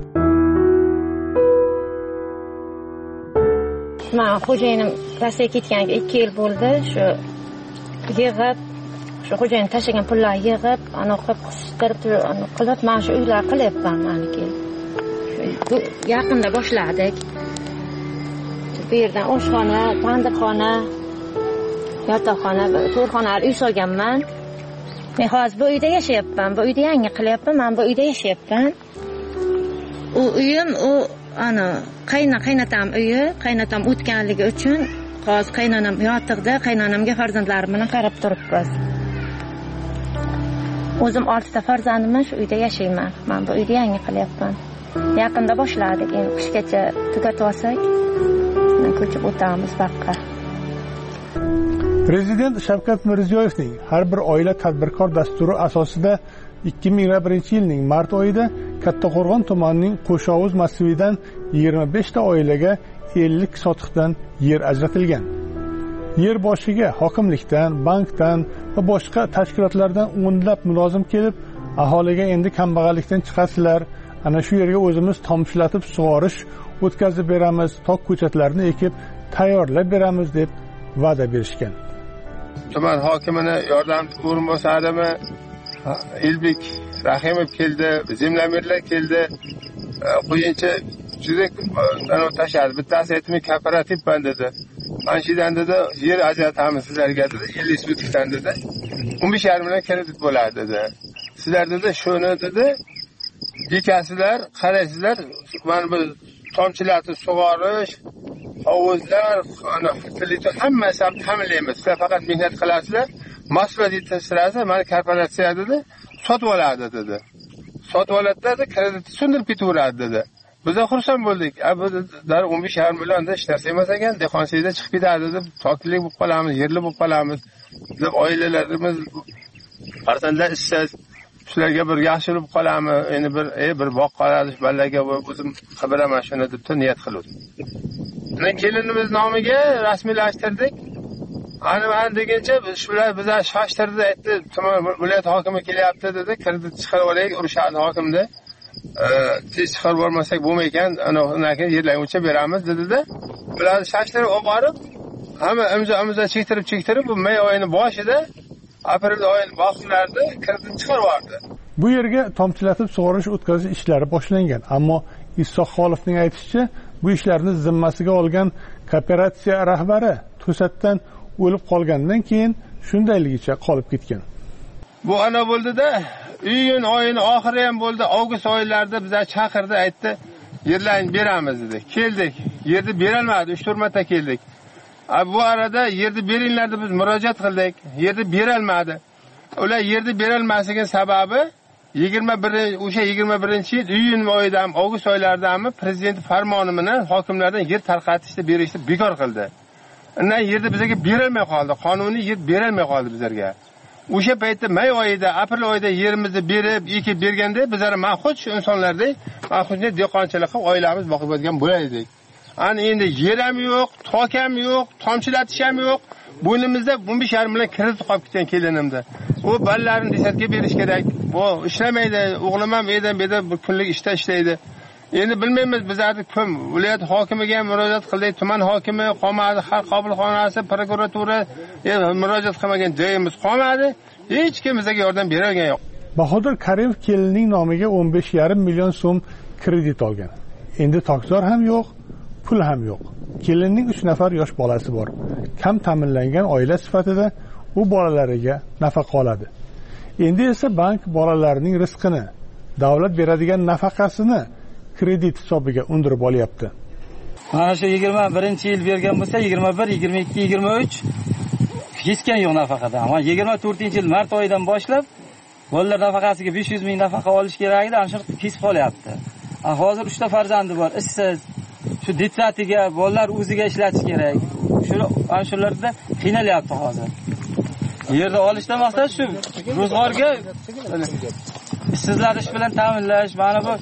Men xo'jayinim Rossiyaga ketganiga ikki yil bo'ldi. Shu yig'ib, shu xo'jayin tashlagan pullarni yig'ib, ana qilib qistirib, ana qilib, men shu uylar qilyapman meniki. Bu yaqinda boshladik. Bu yerdan oshxona, tandirxona, yotoqxona, to'rxona uy solganman. Men hozir bu uyda yashayapman. Bu uyda yangi qilyapman. Men bu uyda yashayapman. U uyim u ana qayna qaynatam uyi, qaynatam o'tganligi uchun hozir qaynonam yotiqda, qaynonamga farzandlarim bilan qarab turibmiz. O'zim oltita farzandimman, shu uyda yashayman. Men bu uyda yangi qilyapman. Yaqinda boshladik, endi qishgacha tugatib olsak, ko'chib o'tamiz boqqa. Prezident Shavkat Mirziyoyevning har bir oila tadbirkor dasturi asosida ikki ming yigirma birinchi yilning mart oyida Kattaqo'rg'on tumanining Qo'shovuz massividan yigirma besh ta oilaga ellik sotixdan yer ajratilgan. Yer boshiga hokimlikdan, bankdan va boshqa tashkilotlardan o'nlab mulozim kelib, aholiga endi kambag'allikdan chiqasizlar, ana shu yerga o'zimiz tomchilatib sug'orish o'tkazib beramiz, tok ko'chatlarni ekib tayyorlab beramiz deb va'da berishgan. Tuman hokimini yordamchi o'rinbosaridimi, Elbek Rahimov keldi, Zemlamirlar keldi. Qo'yincha juda anov tashadi. Bittasi aytmi kooperativman dedi. Mana shudan dedi, yer ajratamiz sizlarga dedi, ellik sotikdan dedi. o'n besh yarim million kredit bo'ladi dedi. Sizlar dedi, shuni dedi, ekasizlar, qaraysizlar, mana bu tomchilarni sug'orish, hovuzlar, ana filtr hammasi ham ta'minlaymiz. Sizlar faqat mehnat qilasizlar, mahsulot yetishtirasiz, mana kooperatsiya dedi, sotib oladi dedi. Sotib oladi dedi, kreditni sundirib ketaveradi dedi. Biz xursand bo'ldik. Dar o'n besh yarim millionda hech narsa emas ekan, dehqonchilikda chiqib ketadi deb, tokilik bo'lib qolamiz, yerli bo'lib qolamiz deb oilalarimiz farzandlar ishsiz, shularga bir yaxshi bo'lib qolamiz, endi bir ey bir boq qoladi, balaga o'zim xabaraman shuni deb niyat qildim. Ana kelinimiz nomiga rasmiylashtirdik. Ana mana degancha shular bizlar shoshtirdi, aytdi, tuman viloyat hokimi kelyapti dedi, kredit chiqarib olaylik, urishadi hokimda. Tez chiqarib olmasak bo'lmaykan, ana undan keyin yerlarga o'lchab beramiz dedi-da. Bular shoshtirib olib borib, hamma imzo imzo chektirib chektirib bu may oyining boshida aprel oyining boshlarida kredit chiqarib yubordi. Bu yerga tomchilatib sug'orish o'tkazish ishlari boshlangan, ammo Isoq Xolovning aytishicha, bu ishlarni zimmasiga olgan kooperatsiya rahbari to'satdan o'lib qolgandan keyin shundayligicha qolib ketgan. Bu ana bo'ldi-da, iyun oyining oxiri ham bo'ldi, avgust oylarida bizlar chaqirdi, aytdi, yerlarni beramiz dedi. Keldik, yerni berolmadi, uch to'rt marta keldik. Bu arada yerni beringlar deb biz murojaat qildik, yerni berolmadi. Ular yerni berolmasligining sababi yigirma bir o'sha yigirma birinchi yil iyun oyida ham, avgust oylarida ham prezident farmoni bilan hokimlardan yer tarqatishni berishni bekor qildi. Undan yerni bizga berilmay qoldi, qonuniy yer berilmay qoldi bizlarga. O'sha paytda may oyida, aprel oyida yerimizni berib, ekib berganda bizlar maxsus insonlardek, maxsus dehqonchilik qilib oilamiz boqib o'tgan bo'laydik. Ana endi yer ham yo'q, tok ham yo'q, tomchilatish ham yo'q. Bo'ynimizda o'n besh yarim million kredit qolib ketgan kelinimda. U bolalarni desatga berish kerak. Bu ishlamaydi, o'g'lim ham edan beda bir kunlik ishda ishlaydi. Endi bilmaymiz, bizlarni kim viloyat hokimiga ham murojaat qildik, tuman hokimi qolmadi, xalq qabulxonasi, prokuratura murojaat qilmagan joyimiz qolmadi. Hech kim bizga yordam bermagan yo'q. Bahodir Karimov kelinining nomiga o'n besh yarim million so'm kredit olgan. Endi tokzor ham yo'q, pul ham yo'q. Kelinning uch nafar yosh bolasi bor. Kam ta'minlangan oila sifatida u bolalariga nafaqa oladi. Endi esa bank bolalarining rizqini, davlat beradigan nafaqasini kredit hisobiga undirib olyapti. Mana shu yigirma birinchi yil bergan bo'lsa, yigirma bir, yigirma ikki, yigirma uch hechkan yo'q nafaqadan. Ama yigirma to'rtinchi yil mart oyidan boshlab bolalar nafaqasiga besh yuz ming nafaqa olish kerak edi, ana shuni kesib qolyapti. Hozir uchta farzandi bor, ishsiz. Shu detsatiga bolalar o'ziga ishlatish kerak. Shu ana shularda qiynalyapti hozir. Yerda olishdan maqsad shu ro'zg'orga ishsizlar ish bilan ta'minlash, mana bu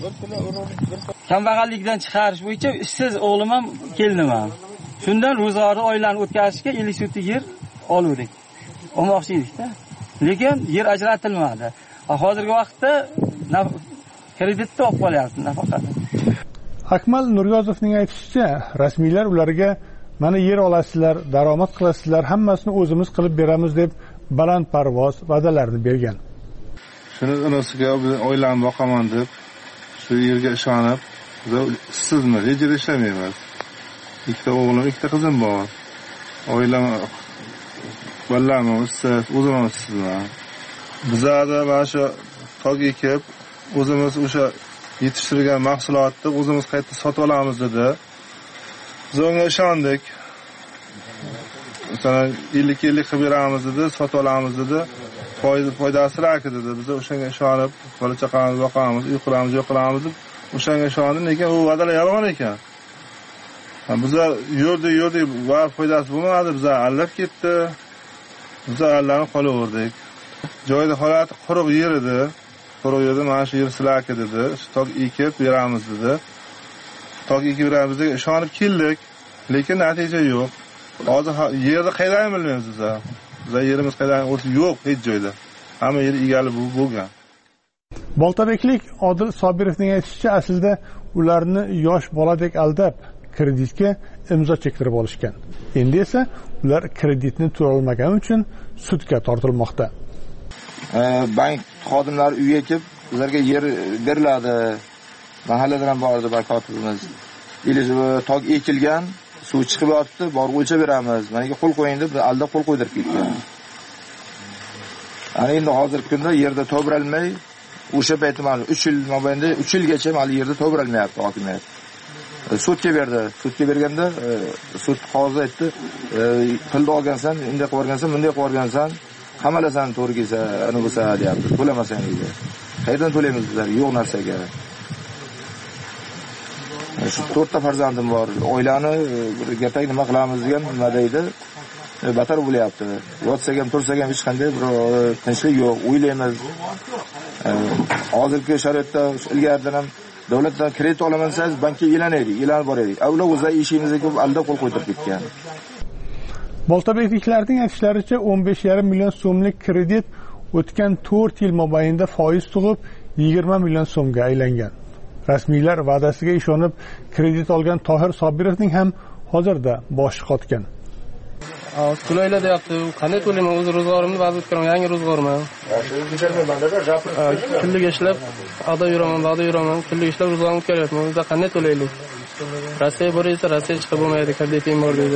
kambag'allikdan chiqarish bo'yicha ishsiz o'g'lim ham keldim ham. Shundan ro'zg'orni oylani o'tkazishga ellik sotik yer oluvdik. Olmoqchi edikda. Lekin yer ajratilmadi. Hozirgi vaqtda kreditni olib qolyapti nafaqani. Akmal Nuryozovning aytishicha, rasmiylar ularga mana yer olasizlar, daromad qilasizlar, hammasini o'zimiz qilib beramiz deb balandparvoz va'dalarni bergan. Shuni onasiga oilani boqaman deb shu yerga ishonib, sizmi, rejada ishlamaymiz. Ikkita o'g'lim, ikkita qizim bor. Oilam bolalarimiz ishsiz, o'zim ham ishsizman. Bizlarda mana shu tok ekib, o'zimiz o'sha yetishtirgan mahsulotni o'zimiz qayta sotib olamiz dedi. Biz unga ishondik. Masalan, ellik ellik qilib beramiz dedi, sotib olamiz dedi. Foyda foydasi raki dedi. Biz o'shanga ishonib, bola chaqamiz boqamiz, uy quramiz, yo'q qilamiz deb o'shanga ishondik, lekin u va'dalar yolg'on ekan. Biz yurdik, yurdik, va foydasi bo'lmadi, biz allab ketdi. Biz allanib qolaverdik. Joyda holati quruq yer edi. Quruq yerda mana shu yer silaki dedi. Tok ekib beramiz dedi. Tok ekib beramiz deb ishonib keldik, lekin natija yo'q. Hozir yerni qaydan bilmaymiz biz. Biz yerimiz qaydan o'zi yo'q hech joyda. Hamma yer egali bo'lgan. Boltabeklik Odil Sobirovning aytishicha, aslida ularni yosh boladek aldab kreditga imzo chektirib olishgan. Endi esa ular kreditni to'lay olmagani uchun sudga tortilmoqda. Bank xodimlari uyga kelib bizlarga yer beriladi. Mahalladan ham bordi barkotimiz. Ili tog ekilgan, suv chiqib yotibdi, borib o'lchab beramiz. Managa qo'l qo'ying deb alda qo'l qo'ydirib ketgan. Ana endi hozirgi kunda yerda to'bralmay, o'sha paytda mana uch yil mobaynida uch yilgacha mana yerda to'bralmayapti hokimiyat. Sudga berdi. Sudga berganda sud qozi aytdi, pulni olgansan, bunday qilib o'rgansan, bunday qilib o'rgansan, qamalasan to'g'ri kelsa, ana bo'lsa deyapti. To'lamasang deydi. Qayerdan to'laymiz bizlar? Yo'q narsaga. Shu to'rtta farzandim bor. Oilani bir gatak nima qilamiz degan nima deydi? Batar bo'lyapti. Yotsak ham, tursak ham hech qanday bir tinchlik yo'q. O'ylaymiz. Hozirgi sharoitda ilgaridan ham davlatdan kredit olaman desangiz, bankka elanaylik, elanib boraylik. Avvalo o'zlar ishimizga ko'p alda qo'l qo'ydirib ketgan. Boltabekliklarning aytishlaricha o'n besh yarim million so'mlik kredit o'tgan to'rt yil mobaynida foiz tug'ib yigirma million so'mga aylangan. Rasmiylar va'dasiga ishonib kredit olgan Tohir Sobirovning ham hozirda boshi qotgan. To'laylar deyapti. Qanday to'layman? O'z ro'zg'orimni vazir kiraman, yangi ro'zg'orim. Kunlik ishlab, ado yuraman, va'da yuraman. Kunlik ishlab ro'zg'orimni o'tkazyapman. O'zda qanday to'laylik? Rossiya bor esa Rossiya chiqib bo'lmaydi, kreditim bor deydi.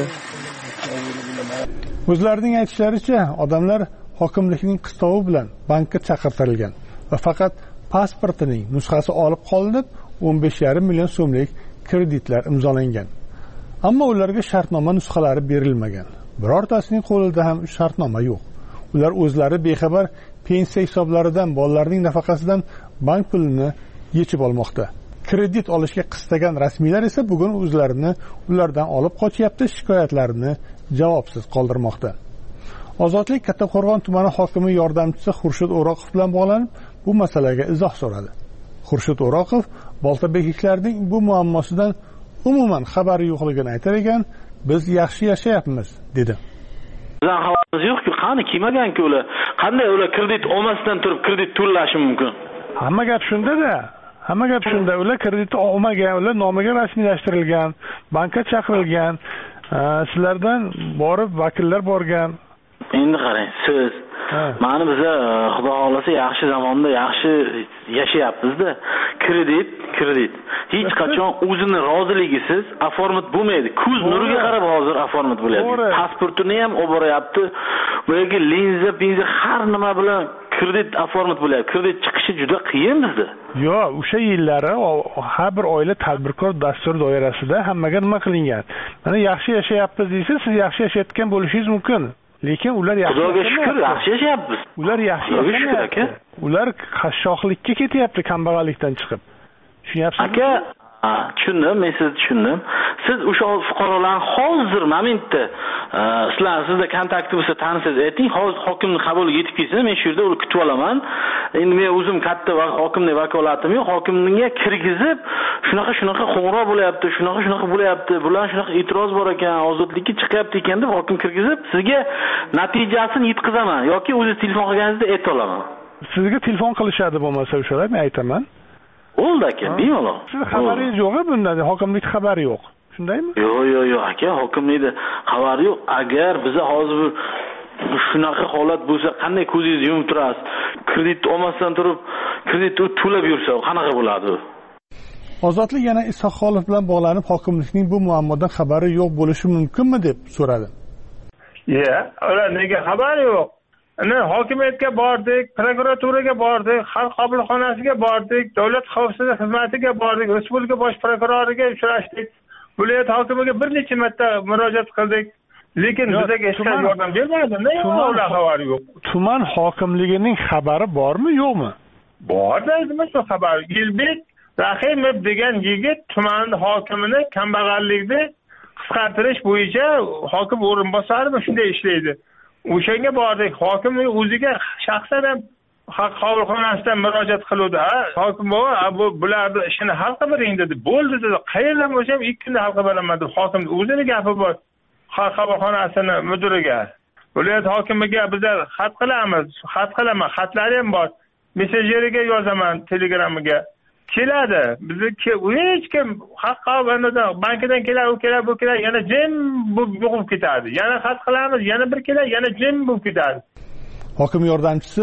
O'zlarining aytishlaricha, odamlar hokimlikning qistovi bilan bankka chaqirtirilgan va faqat pasportining nusxasi olib qolinib, o'n besh yarim million so'mlik kreditlar imzolangan. Ammo ularga shartnoma nusxalari berilmagan. Birortasining qo'lida ham shartnoma yo'q. Ular o'zlari bexabar pensiya hisoblaridan, bolalarning nafaqasidan bank pulini yechib olmoqda. Kredit olishga qistagan rasmiylar esa bugun o'zlarini ulardan olib qochyapti, shikoyatlarini javobsiz qoldirmoqda. Ozodlik Kattaqo'rg'on tumani hokimi yordamchisi Xurshid O'roqov bilan bog'lanib, bu masalaga izoh so'radi. Xurshid O'roqov boltabekliklarning bu muammosidan umuman xabari yo'qligini aytar ekan, biz yaxshi yashayapmiz dedi. Bizning xabarimiz yo'q-ku, qani kelmagan-ku ular. Qanday ular kredit olmasdan turib kredit to'lashi mumkin? Hamma gap shunda-da. Hamma gap shunda. Ular kreditni olmagan, ular nomiga rasmiylashtirilgan, bankka chaqirilgan, sizlardan borib vakillar borgan. Endi qarang, siz mana biza xudo xolasa yaxshi zamonda yaxshi yashayapmiz-da. Kredit, kredit. Hech qachon o'zini roziligisiz aformat bo'lmaydi. Ko'z nuriga qarab hozir aformat bo'ladi. Pasportini ham olib boryapti. Bu yerga linza, pinza har nima bilan kredit aformat bo'ladi. Kredit chiqishi juda qiyin bizda. Yo'q, o'sha yillari har bir oila tadbirkor dastur doirasida hammaga nima qilingan. Mana yaxshi yashayapmiz deysiz, siz yaxshi yashayotgan bo'lishingiz mumkin. Lekin ular yaxshi Xudoga shukr, yaxshi yashayapmiz. Ular yaxshi yashayapti. Ular qashshoqlikka ketyapti kambag'allikdan chiqib. Tushunyapsizmi? Aka, tushundim, men sizni tushundim. Siz o'sha fuqarolarni hozir momentda sizlar sizda kontakti bo'lsa tanisangiz ayting, hozir hokimning qabuliga yetib kelsin, men shu yerda uni kutib olaman. Endi men o'zim katta hokimning vakolatim yo'q, hokimga kirgizib, shunaqa shunaqa qo'ng'iroq bo'lyapti, shunaqa shunaqa bo'lyapti, bular shunaqa e'tiroz bor ekan, ozodlikka chiqyapti ekan deb hokim kirgizib, sizga natijasini yetkazaman yoki o'zingiz telefon qilganingizda ayta olaman. Sizga telefon qilishadi bo'lmasa o'shalar, men aytaman. Bo'ldi aka, bemalol. Siz xabaringiz yo'q, bundan hokimlik xabari yo'q. Shundaymi? Yo'q, yo'q, yo'q aka, hokimlikda xabari yo'q. Agar biz hozir shunaqa holat bo'lsa, qanday ko'zingizni yumib turasiz? Kredit olmasdan turib, kreditni to'lab yursa, qanaqa bo'ladi? Ozodlik yana Isoqxonov bilan bog'lanib, hokimlikning bu muammodan xabari yo'q bo'lishi mumkinmi deb so'radi. Ya, ular nega xabari yo'q? Ana hokimiyatga bordik, prokuraturaga bordik, xalq qabulxonasiga bordik, davlat xavfsizlik xizmatiga bordik, respublika bosh prokuroriga uchrashdik. Viloyat hokimiga bir necha marta murojaat qildik. Lekin bizga hech qanday yordam bermadi. Nega ular xabari yo'q? Tuman hokimligining xabari bormi, yo'qmi? Bor-da, nima shu xabar? Yilbek Rahimov degan yigit tuman hokimini kambag'allikni qisqartirish bo'yicha hokim o'rinbosari shunday ishlaydi. O'shanga bordik, hokimning o'ziga shaxsan ham xalq qabulxonasidan murojaat qiluvdi. Ha, hokim bova, bu bularning ishini hal qilib dedi. Bo'ldi dedi. Qayerdan bo'lsa ham ikki kunda hal qilolmadi. Hokim o'zining gapi bor. Xalq qabulxonasini mudiriga. Viloyat hokimiga bizlar xat qilamiz, xat qilaman, xatlari ham bor. Messenjeriga yozaman, Telegramga. Keladi. Bizni hech kim xalq qabulxonada bankidan keladi, u keladi, bu keladi, yana jim bo'lib ketadi. Yana xat qilamiz, yana bir keladi, yana jim bo'lib ketadi. Hokim yordamchisi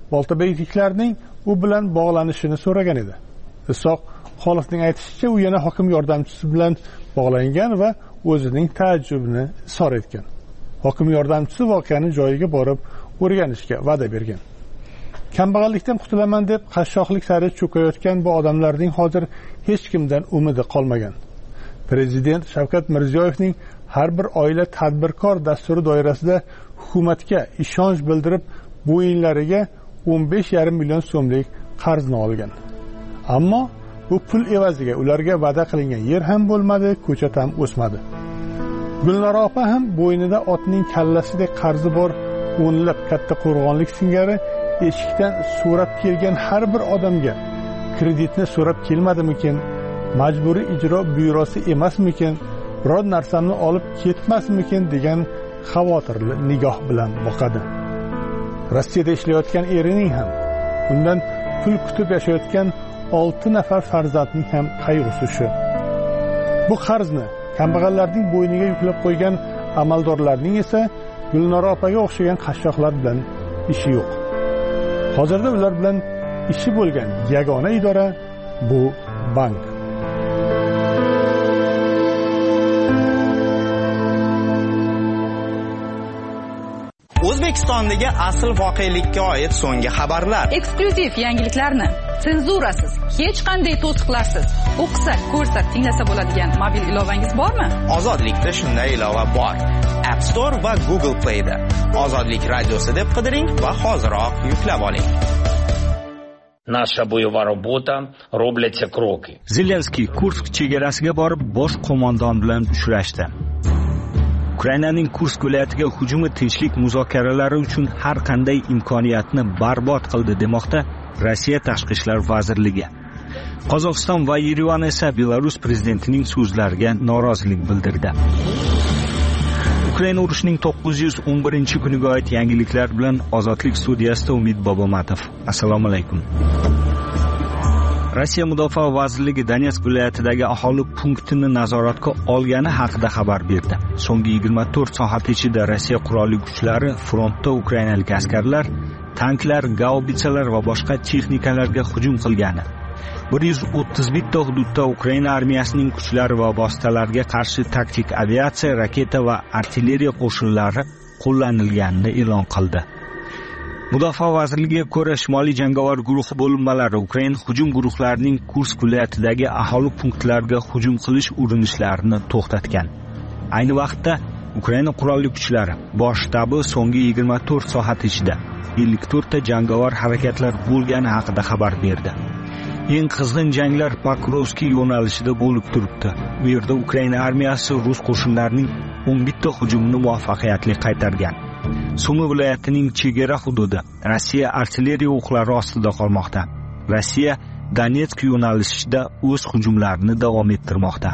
boltabekliklarning u bilan bog'lanishini so'ragan edi. Isoq Xolifning aytishicha, u yana hokim yordamchisi bilan bog'langan va o'zining taajjubini izhor etgan. Hokim yordamchisi voqeani joyiga borib o'rganishga va'da bergan. Kambag'allikdan qutulaman deb qashshoqlik sari cho'kayotgan bu odamlarning hozir hech kimdan umidi qolmagan. Prezident Shavkat Mirziyoyevning har bir oila tadbirkor dasturi doirasida hukumatga ishonch bildirib, bo'yinlariga o'n besh yarim million so'mlik qarzni olgan. Ammo bu pul evaziga ularga va'da qilingan yer ham bo'lmadi, ko'chat ham o'smadi. Gulnora opa ham bo'ynida otning kallasidek qarzi bor o'nlab katta qo'rg'onlik singari eshikdan so'rab kelgan har bir odamga kreditni so'rab kelmadimikin, majburiy ijro byurosi emasmikin, biror narsamni olib ketmasmikin degan xavotirli nigoh bilan boqadi. Rossiyada ishlayotgan erining ham, undan pul kutib yashayotgan olti nafar farzandning ham qayg'usi shu. Bu qarzni kambag'allarning bo'yniga yuklab qo'ygan amaldorlarning esa Gulnora opaga o'xshagan qashshoqlar bilan ishi yo'q. Hozirda ular bilan ishi bo'lgan yagona idora bu bank. O'zbekistondagi asl voqelikka oid so'nggi xabarlar. Eksklyuziv yangiliklarni senzurasiz, hech qanday to'siqlarsiz o'qisa, ko'rsa, tinglasa bo'ladigan mobil ilovangiz bormi? Ozodlikda shunday ilova bor. App Store va Google Play da Ozodlik radiosi deb qidiring va hoziroq yuklab oling. Наша боевая работа робляться кроки. Zelenskiy Kursk chegarasiga borib bosh qo'mondon bilan uchrashdi. Ukrainaning Kursk viloyatiga hujumi tinchlik muzokaralari uchun har qanday imkoniyatni barbod qildi demoqda Rossiya Tashqi ishlar vazirligi. Qozog'iston va Yerevan esa Belarus prezidentining so'zlariga norozilik bildirdi. Ukraina urushining to'qqiz yuz o'n birinchi kuniga oid yangiliklar bilan Ozodlik studiyasida Umid Bobomatov. Assalomu alaykum. Rossiya Mudofaa vazirligi Donetsk viloyatidagi aholi punktini nazoratga olgani haqida xabar berdi. So'nggi yigirma to'rt soat ichida Rossiya qurolli kuchlari frontda ukrainalik askarlar, tanklar, gaubitsalar va boshqa texnikalarga hujum qilgani. bir yuz o'ttiz bitta hududda Ukraina armiyasining kuchlari va vositalariga qarshi taktik aviatsiya, raketa va artilleriya qo'shinlari qo'llanilganini e'lon qildi. Mudofaa vazirligiga ko'ra, Shimoliy jangovar guruh bo'linmalari Ukraina hujum guruhlarining Kursk viloyatidagi aholi punktlariga hujum qilish urinishlarini to'xtatgan. Ayni vaqtda Ukraina qurolli kuchlari bosh shtabi so'nggi yigirma to'rt soat ichida ellik to'rt ta jangovar harakatlar bo'lgani haqida xabar berdi. Eng qizg'in janglar Pokrovskiy yo'nalishida bo'lib turibdi. Bu yerda Ukraina armiyasi rus qo'shinlarining o'n bitta hujumini muvaffaqiyatli qaytargan. Sumi viloyatining chegara hududi Rossiya artilleriya o'qlari ostida qolmoqda. Rossiya Donetsk yo'nalishida o'z hujumlarini davom ettirmoqda.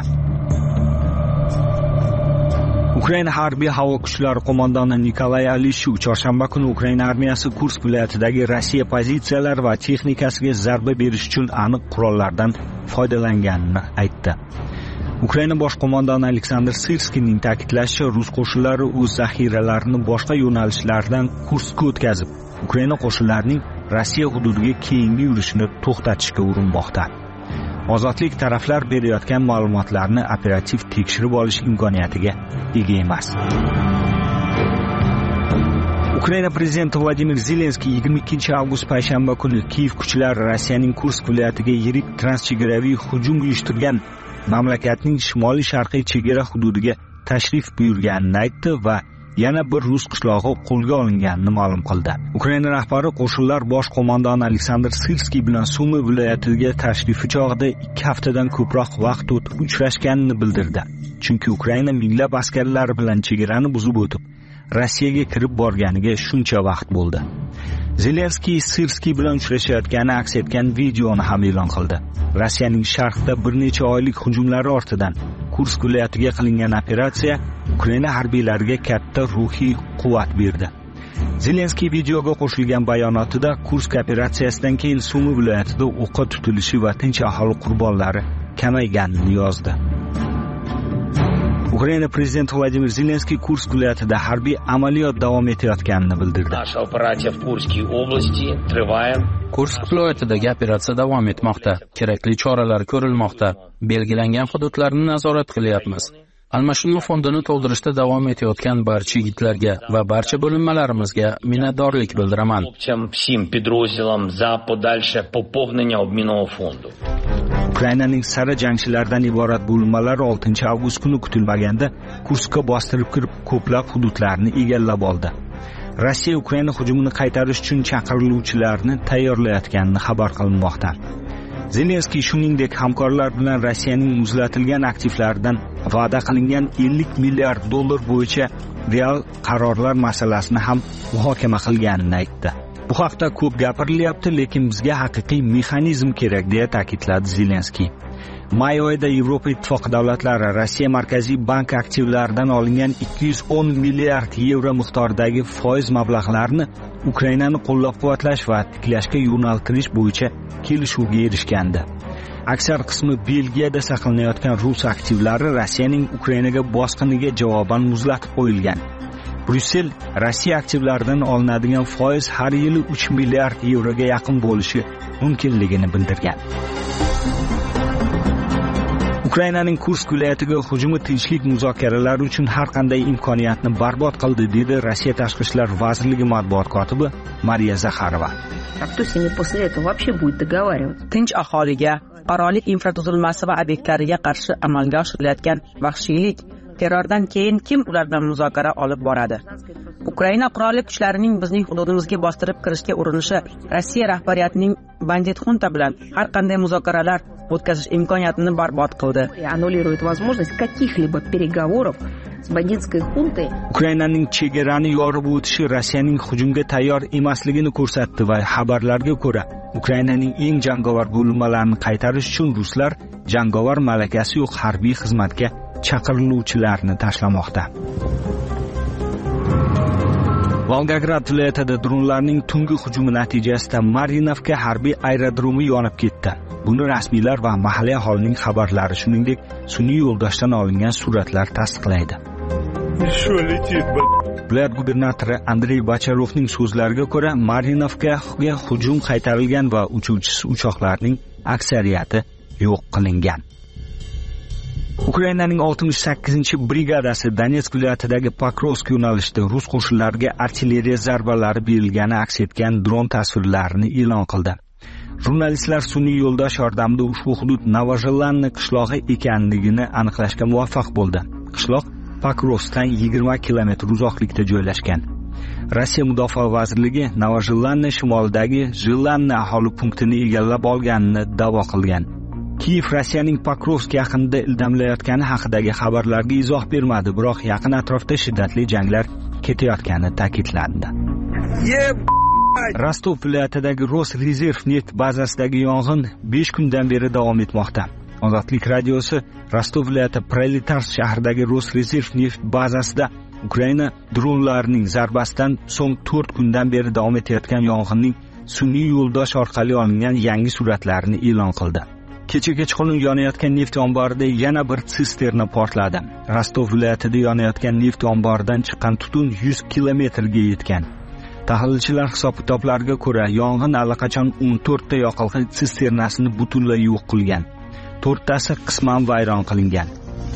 Ukraina harbiy havo kuchlari qo'mondoni Nikolay Alishuv chorshanba kuni Ukraina armiyasi Kursk viloyatidagi Rossiya pozitsiyalari va texnikasiga zarba berish uchun aniq qurollardan foydalanganini aytdi. Ukraina bosh qo'mondoni Aleksandr Sirskiyning ta'kidlashicha, rus qo'shinlari o'z zaxiralarini boshqa yo'nalishlardan Kurskka o'tkazib, Ukraina qo'shinlarining Rossiya hududiga keyingi yurishini to'xtatishga urinmoqda. Ozodlik taraflar berayotgan ma'lumotlarni operativ tekshirib olish imkoniyatiga ega emas. Ukraina prezidenti Vladimir Zelenskiy yigirma ikkinchi avgust payshanba kuni Kiyev kuchlari Rossiyaning Kursk viloyatiga yirik transchegaraviy hujum uyushtirgan mamlakatning shimoliy sharqiy chegara hududiga tashrif buyurganini aytdi va yana bir rus qishlog'i qo'lga olinganini ma'lum qildi. Ukraina rahbari qo'shinlar bosh qo'mondoni Aleksandr Sirskiy bilan Sumi viloyatiga tashrifi chog'ida ikki haftadan ko'proq vaqt o'tib uchrashganini bildirdi. Chunki Ukraina minglab askarlar bilan chegarani buzib o'tib, Rossiyaga kirib borganiga shuncha vaqt bo'ldi. Zelenskiy Sirskiy bilan uchrashayotgani aks etgan videoni ham e'lon qildi. Rossiyaning sharqda bir necha oylik hujumlari ortidan Kursk viloyatiga qilingan operatsiya Ukraina harbiylariga katta ruhiy quvvat berdi. Zelenskiy videoga qo'shilgan bayonotida Kursk operatsiyasidan keyin Sumi viloyatida o'qqa tutilishi va tinch aholi qurbonlari kamayganini yozdi. Ukraina prezidenti Vladimir Zelenskiy Kursk viloyatida harbiy amaliyot davom etayotganini bildirdi. Наша операция в Курской области тривает. Kursk viloyatidagi operatsiya davom etmoqda. Kerakli choralar ko'rilmoqda. Belgilangan hududlarni nazorat qilyapmiz. Almashinuv fondini to'ldirishda davom etayotgan barcha yigitlarga va barcha bo'linmalarimizga minnatdorlik bildiraman. Всем подразделам за подальше пополнение обменного фонда. Ukrainaning sara jangchilardan iborat bo'linmalari oltinchi avgust kuni kutilmaganda Kurskka bostirib kirib ko'plab hududlarni egallab oldi. Rossiya Ukraina hujumini qaytarish uchun chaqiriluvchilarni tayyorlayotganini xabar qilinmoqda. Zelenskiy shuningdek hamkorlar bilan Rossiyaning muzlatilgan aktivlaridan va'da qilingan ellik milliard dollar bo'yicha real qarorlar masalasini ham muhokama qilganini aytdi. Bu haqda ko'p gapirilyapti, lekin bizga haqiqiy mexanizm kerak deya ta'kidladi Zelenskiy. May oyida Yevropa Ittifoqi davlatlari Rossiya Markaziy bank aktivlaridan olingan ikki yuz o'n milliard yevro miqdoridagi foiz mablag'larini Ukrainani qo'llab-quvvatlash va tiklashga yo'naltirish bo'yicha kelishuvga erishgandi. Aksar qismi Belgiyada saqlanayotgan rus aktivlari Rossiyaning Ukrainaga bosqiniga javoban muzlatib qo'yilgan. Bryussel Rossiya aktivlaridan olinadigan foiz har yili uch milliard yevroga yaqin bo'lishi mumkinligini bildirgan. Ukrainaning Kursk viloyatiga hujumi tinchlik muzokaralari uchun har qanday imkoniyatni barbod qildi, dedi Rossiya Tashqi ishlar vazirligi matbuot kotibi Mariya Zakharova. Tinch aholiga, qurolli infratuzilmasi va obyektlariga qarshi amalga oshirilayotgan vahshiylik, terrordan keyin kim ulardan muzokara olib boradi? Ukraina qurolli kuchlarining bizning hududimizga bostirib kirishga urinishi Rossiya rahbariyatining bandit xunta bilan har qanday muzokaralar o'tkazish imkoniyatini barbod qildi. Ukrainaning chegarani yorib o'tishi Rossiyaning hujumga tayyor emasligini ko'rsatdi va xabarlarga ko'ra, Ukrainaning eng jangovar bo'linmalarini qaytarish uchun ruslar jangovar malakasi yo'q harbiy xizmatga chaqiriluvchilarni tashlamoqda. Volgograd viloyatida dronlarning tungi hujumi natijasida Marinovka harbiy aerodromi yonib ketdi. Buni rasmiylar va mahalliy aholining xabarlari, shuningdek, sun'iy yo'ldoshdan olingan suratlar tasdiqlaydi. Viloyat gubernatori Andrey Bacharovning so'zlariga ko'ra, Marinovkaga hujum qaytarilgan va uchuvchisi uchoqlarning aksariyati yo'q qilingan. Ukrainaning oltmish sakkizinchi brigadasi Donetsk viloyatidagi Pokrovsk yo'nalishida rus qo'shinlariga artilleriya zarbalari berilgani aks etgan dron tasvirlarini e'lon qildi. Jurnalistlar sun'iy yo'ldosh yordamida ushbu hudud Novozhelanniy qishlog'i ekanligini aniqlashga muvaffaq bo'ldi. Qishloq Pokrovskdan yigirma kilometr uzoqlikda joylashgan. Rossiya Mudofaa vazirligi Novozhelanniy shimolidagi Zhelanni aholi punktini egallab olganini da'vo qilgan. Kiyev Rossiyaning Pokrovsk yaqinida ildamlayotgani haqidagi xabarlarga izoh bermadi, biroq yaqin atrofda shiddatli janglar ketayotgani ta'kidlandi. Rostov viloyatidagi Rosreserv neft bazasidagi yong'in besh kundan beri davom etmoqda. Ozodlik radiosi Rostov viloyati Proletarsk shahridagi Rosreserv neft bazasida Ukraina dronlarining zarbasidan so'ng to'rt kundan beri davom etayotgan yong'inning sun'iy yo'ldosh orqali olingan yangi suratlarini e'lon qildi. Kecha kechqurun yonayotgan neft omborida yana bir sisterna portladi. Rostov viloyatida yonayotgan neft omboridan chiqqan tutun yuz kilometrga yetgan. Tahlilchilar hisob-kitoblariga ko'ra, yong'in allaqachon o'n to'rtta yoqilg'i sisternasini butunlay yo'q qilgan. to'rttasi qisman vayron qilingan.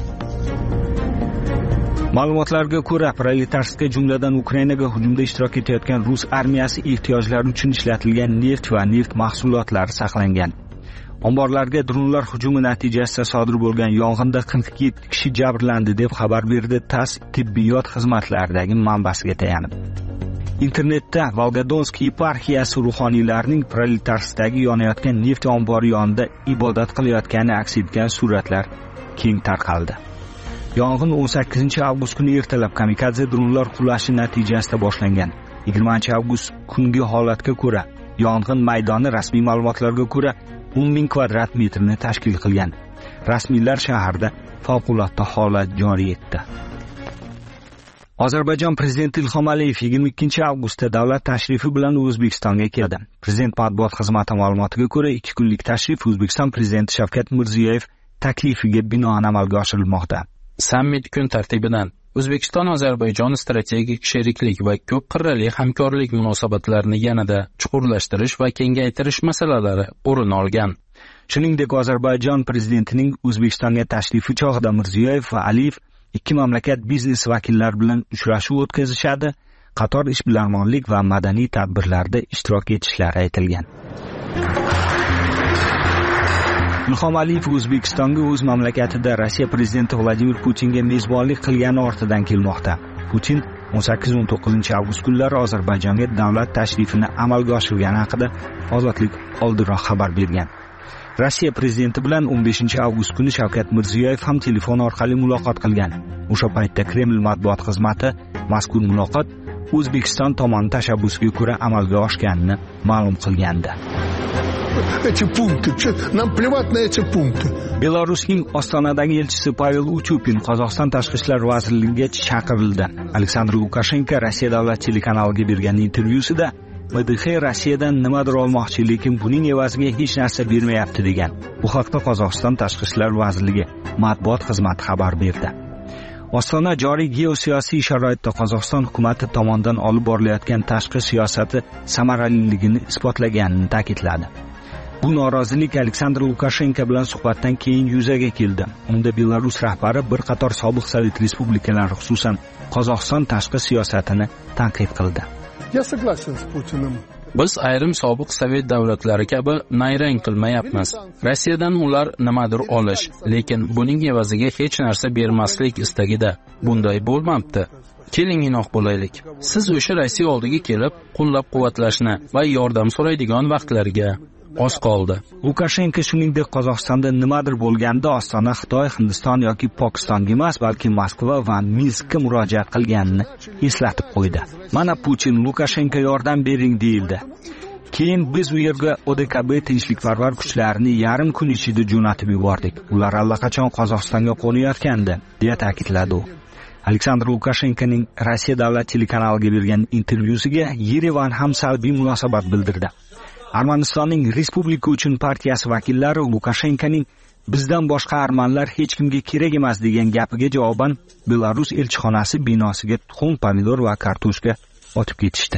Ma'lumotlarga ko'ra, Proletarskka jumladan Ukrainaga hujumda ishtirok etayotgan rus armiyasi ehtiyojlari uchun ishlatilgan neft va neft mahsulotlari saqlangan. Omborlarga dronlar hujumi natijasida sodir bo'lgan yong'inda qirq yetti kishi jabrlandi deb xabar berdi TASS tibbiyot xizmatlaridagi manbasiga tayanib. Internetda Volgodonsk yeparxiyasi ruhoniylarining Proletarskdagi yonayotgan neft ombori yonida ibodat qilayotgani aks etgan suratlar keng tarqaldi. Yong'in o'n sakkizinchi avgust kuni ertalab kamikadze dronlar qulashi natijasida boshlangan. yigirmanchi avgust kungi holatga ko'ra, yong'in maydoni rasmiy ma'lumotlarga ko'ra o'n ming kvadrat metrni tashkil qilgan. Rasmiylar shaharda favqulodda holat joriy etdi. Ozarbayjon prezidenti Ilhom Aliyev yigirma ikkinchi avgustda davlat tashrifi bilan O'zbekistonga keldi. Prezident matbuot xizmati ma'lumotiga ko'ra, ikki kunlik tashrif O'zbekiston prezidenti Shavkat Mirziyoyev taklifiga binoan amalga oshirilmoqda. Sammit kun tartibidan O'zbekiston Ozarbayjon strategik sheriklik va ko'p qirrali hamkorlik munosabatlarini yanada chuqurlashtirish va kengaytirish masalalari o'rin olgan. Shuningdek, Ozarbayjon prezidentining O'zbekistonga tashrifi chog'ida Mirziyoyev va Aliyev ikki mamlakat biznes vakillari bilan uchrashuv o'tkazishadi, qator ishbilarmonlik va madaniy tadbirlarda ishtirok etishlari aytilgan. Ilhom Aliyev O'zbekistonga o'z mamlakatida Rossiya prezidenti Vladimir Putinga mezbonlik qilgani ortidan kelmoqda. Putin o'n sakkiz o'n to'qqizinchi avgust kunlari Ozarbayjonga davlat tashrifini amalga oshirgani haqida Ozodlik oldinroq xabar bergan. Rossiya prezidenti bilan o'n beshinchi avgust kuni Shavkat Mirziyoyev ham telefon orqali muloqot qilgan. O'sha paytda Kreml matbuot xizmati mazkur muloqot O'zbekiston tomoni tashabbusiga ko'ra amalga oshganini ma'lum qilgandi. Эти пункты, нам плевать на эти пункты. Belarusning Ostonadagi elchisi Pavel Uchupin Qozog'iston tashqi ishlar vazirligiga chaqirildi. Aleksandr Lukashenko Rossiya davlat telekanaliga bergan intervyusida M D X Rossiyadan nimadir olmoqchi, lekin buning evaziga hech narsa bermayapti degan. Bu haqda Qozog'iston tashqi ishlar vazirligi matbuot xizmati xabar berdi. Ostona joriy geosiyosiy sharoitda Qozog'iston hukumati tomonidan olib borilayotgan tashqi siyosati samaraliligini isbotlaganini ta'kidladi. Bu norozilik Aleksandr Lukashenko bilan suhbatdan keyin yuzaga keldi. Unda Belarus rahbari bir qator sobiq Sovet respublikalari, xususan Qozog'iston tashqi siyosatini tanqid qildi. Я согласен с Путиным. Biz ayrim sobiq Sovet davlatlari kabi nayrang qilmayapmiz. Rossiyadan ular nimadir olish, lekin buning evaziga hech narsa bermaslik istagida. Bunday bo'lmabdi. Keling inoq bo'laylik. Siz o'sha Rossiya oldiga kelib, qo'llab-quvvatlashni va yordam so'raydigan vaqtlarga oz qoldi. Lukashenko shuningdek Qozog'istonda nimadir bo'lganda Ostona Xitoy, Hindiston yoki Pokistonga emas, balki Moskva va Minskka murojaat qilganini eslatib qo'ydi. Mana Putin Lukashenko yordam bering deyildi. Keyin biz u yerga O D K B tinchlikparvar kuchlarini yarim kun ichida jo'natib yubordik. Ular allaqachon Qozog'istonga qo'nayotgandi, deya ta'kidladi u. Aleksandr Lukashenkoning Rossiya davlat telekanaliga bergan intervyusiga Yerevan ham salbiy munosabat bildirdi. Armanistonning Respublika uchun partiyasi vakillari Lukashenkoning bizdan boshqa armanlar hech kimga kerak emas degan gapiga javoban Belarus elchixonasi binosiga tuxum, pomidor va kartoshka otib ketishdi.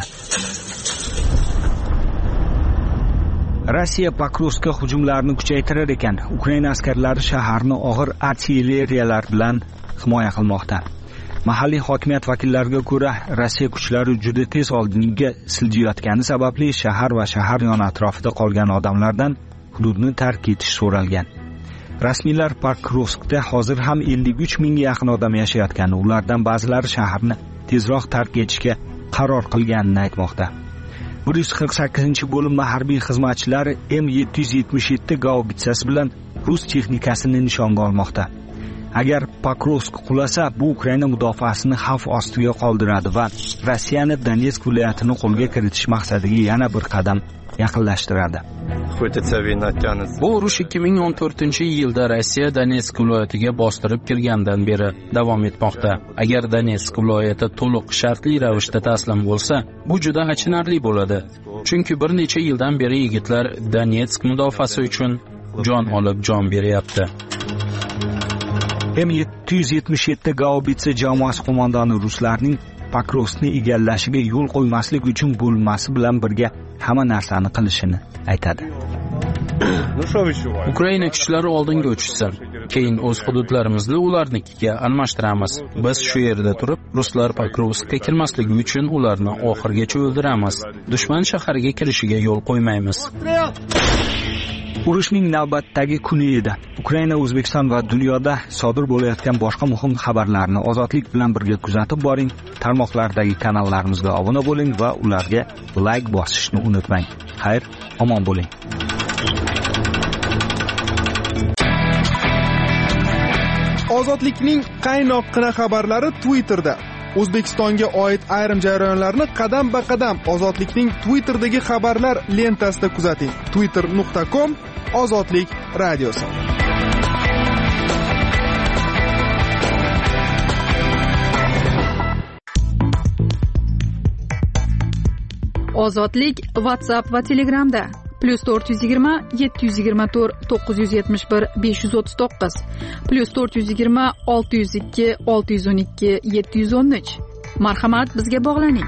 Rossiya Pokrovska hujumlarini kuchaytirar ekan. Ukraina askarlari shaharni og'ir artilleriyalar bilan himoya qilmoqda. Mahalliy hokimiyat vakillariga ko'ra, Rossiya kuchlari juda tez oldinga siljiyotgani sababli shahar va shahar yon atrofida qolgan odamlardan hududni tark etish so'ralgan. Rasmiylar Pokrovskda hozir ham ellik uch mingga yaqin odam yashayotgani, ulardan ba'zilari shaharni tezroq tark etishga qaror qilganini aytmoqda. bir yuz qirq sakkizinchi bo'linma harbiy xizmatchilari M yetti yuz yetmish yetti gaubitsasi bilan rus texnikasini nishonga olmoqda. Agar Pokrovsk qulasa, bu Ukraina mudofaasini xavf ostiga qoldiradi va Rossiyani Donetsk viloyatini qo'lga kiritish maqsadiga yana bir qadam yaqinlashtiradi. Bu urush ikki ming o'n to'rtinchi yilda Rossiya Donetsk viloyatiga bostirib kirgandan beri davom etmoqda. Agar Donetsk viloyati to'liq shartli ravishda taslim bo'lsa, bu juda achinarli bo'ladi. Chunki bir necha yildan beri yigitlar Donetsk mudofaasi uchun jon olib jon beryapti. M yetti yuz yetmish yetti gaubitsa jamoasi qo'mondoni ruslarning Pokrovskni egallashiga yo'l qo'ymaslik uchun bo'linmasi bilan birga hamma narsani qilishini aytadi. Ukraina kuchlari oldinga uchishsin, keyin o'z hududlarimizni ularnikiga almashtiramiz. Biz shu yerda turib, ruslar Pokrovskka kirmasligi uchun ularni oxirgacha o'ldiramiz. Dushman shahariga kirishiga yo'l qo'ymaymiz. Urushning navbatdagi kuni edi. Ukraina, O'zbekiston va dunyoda sodir bo'layotgan boshqa muhim xabarlarni ozodlik bilan birga kuzatib boring. Tarmoqlardagi kanallarimizga obuna bo'ling va ularga like bosishni unutmang. Xayr, omon bo'ling. Ozodlikning qaynoqqina xabarlari Twitterda. O'zbekistonga oid ayrim jarayonlarni qadam-ba-qadam Ozodlikning Twitterdagi xabarlar lentasida kuzating. twitter nuqta com Ozodlik radiosi. Ozodlik WhatsApp va Telegramda. plyus to'rt yuz yigirma yetti yuz yigirma to'rt to'qqiz yuz yetmish bir besh yuz o'ttiz to'qqiz plyus to'rt yuz yigirma olti yuz ikki olti yuz o'n ikki yetti yuz o'n uch. Marhamat, bizga bog'laning.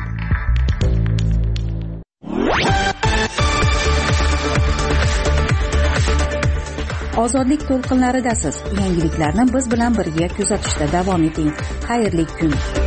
Ozodlik to'lqinlaridasiz. Yangiliklarni biz bilan birga kuzatishda davom eting. Xayrli kun.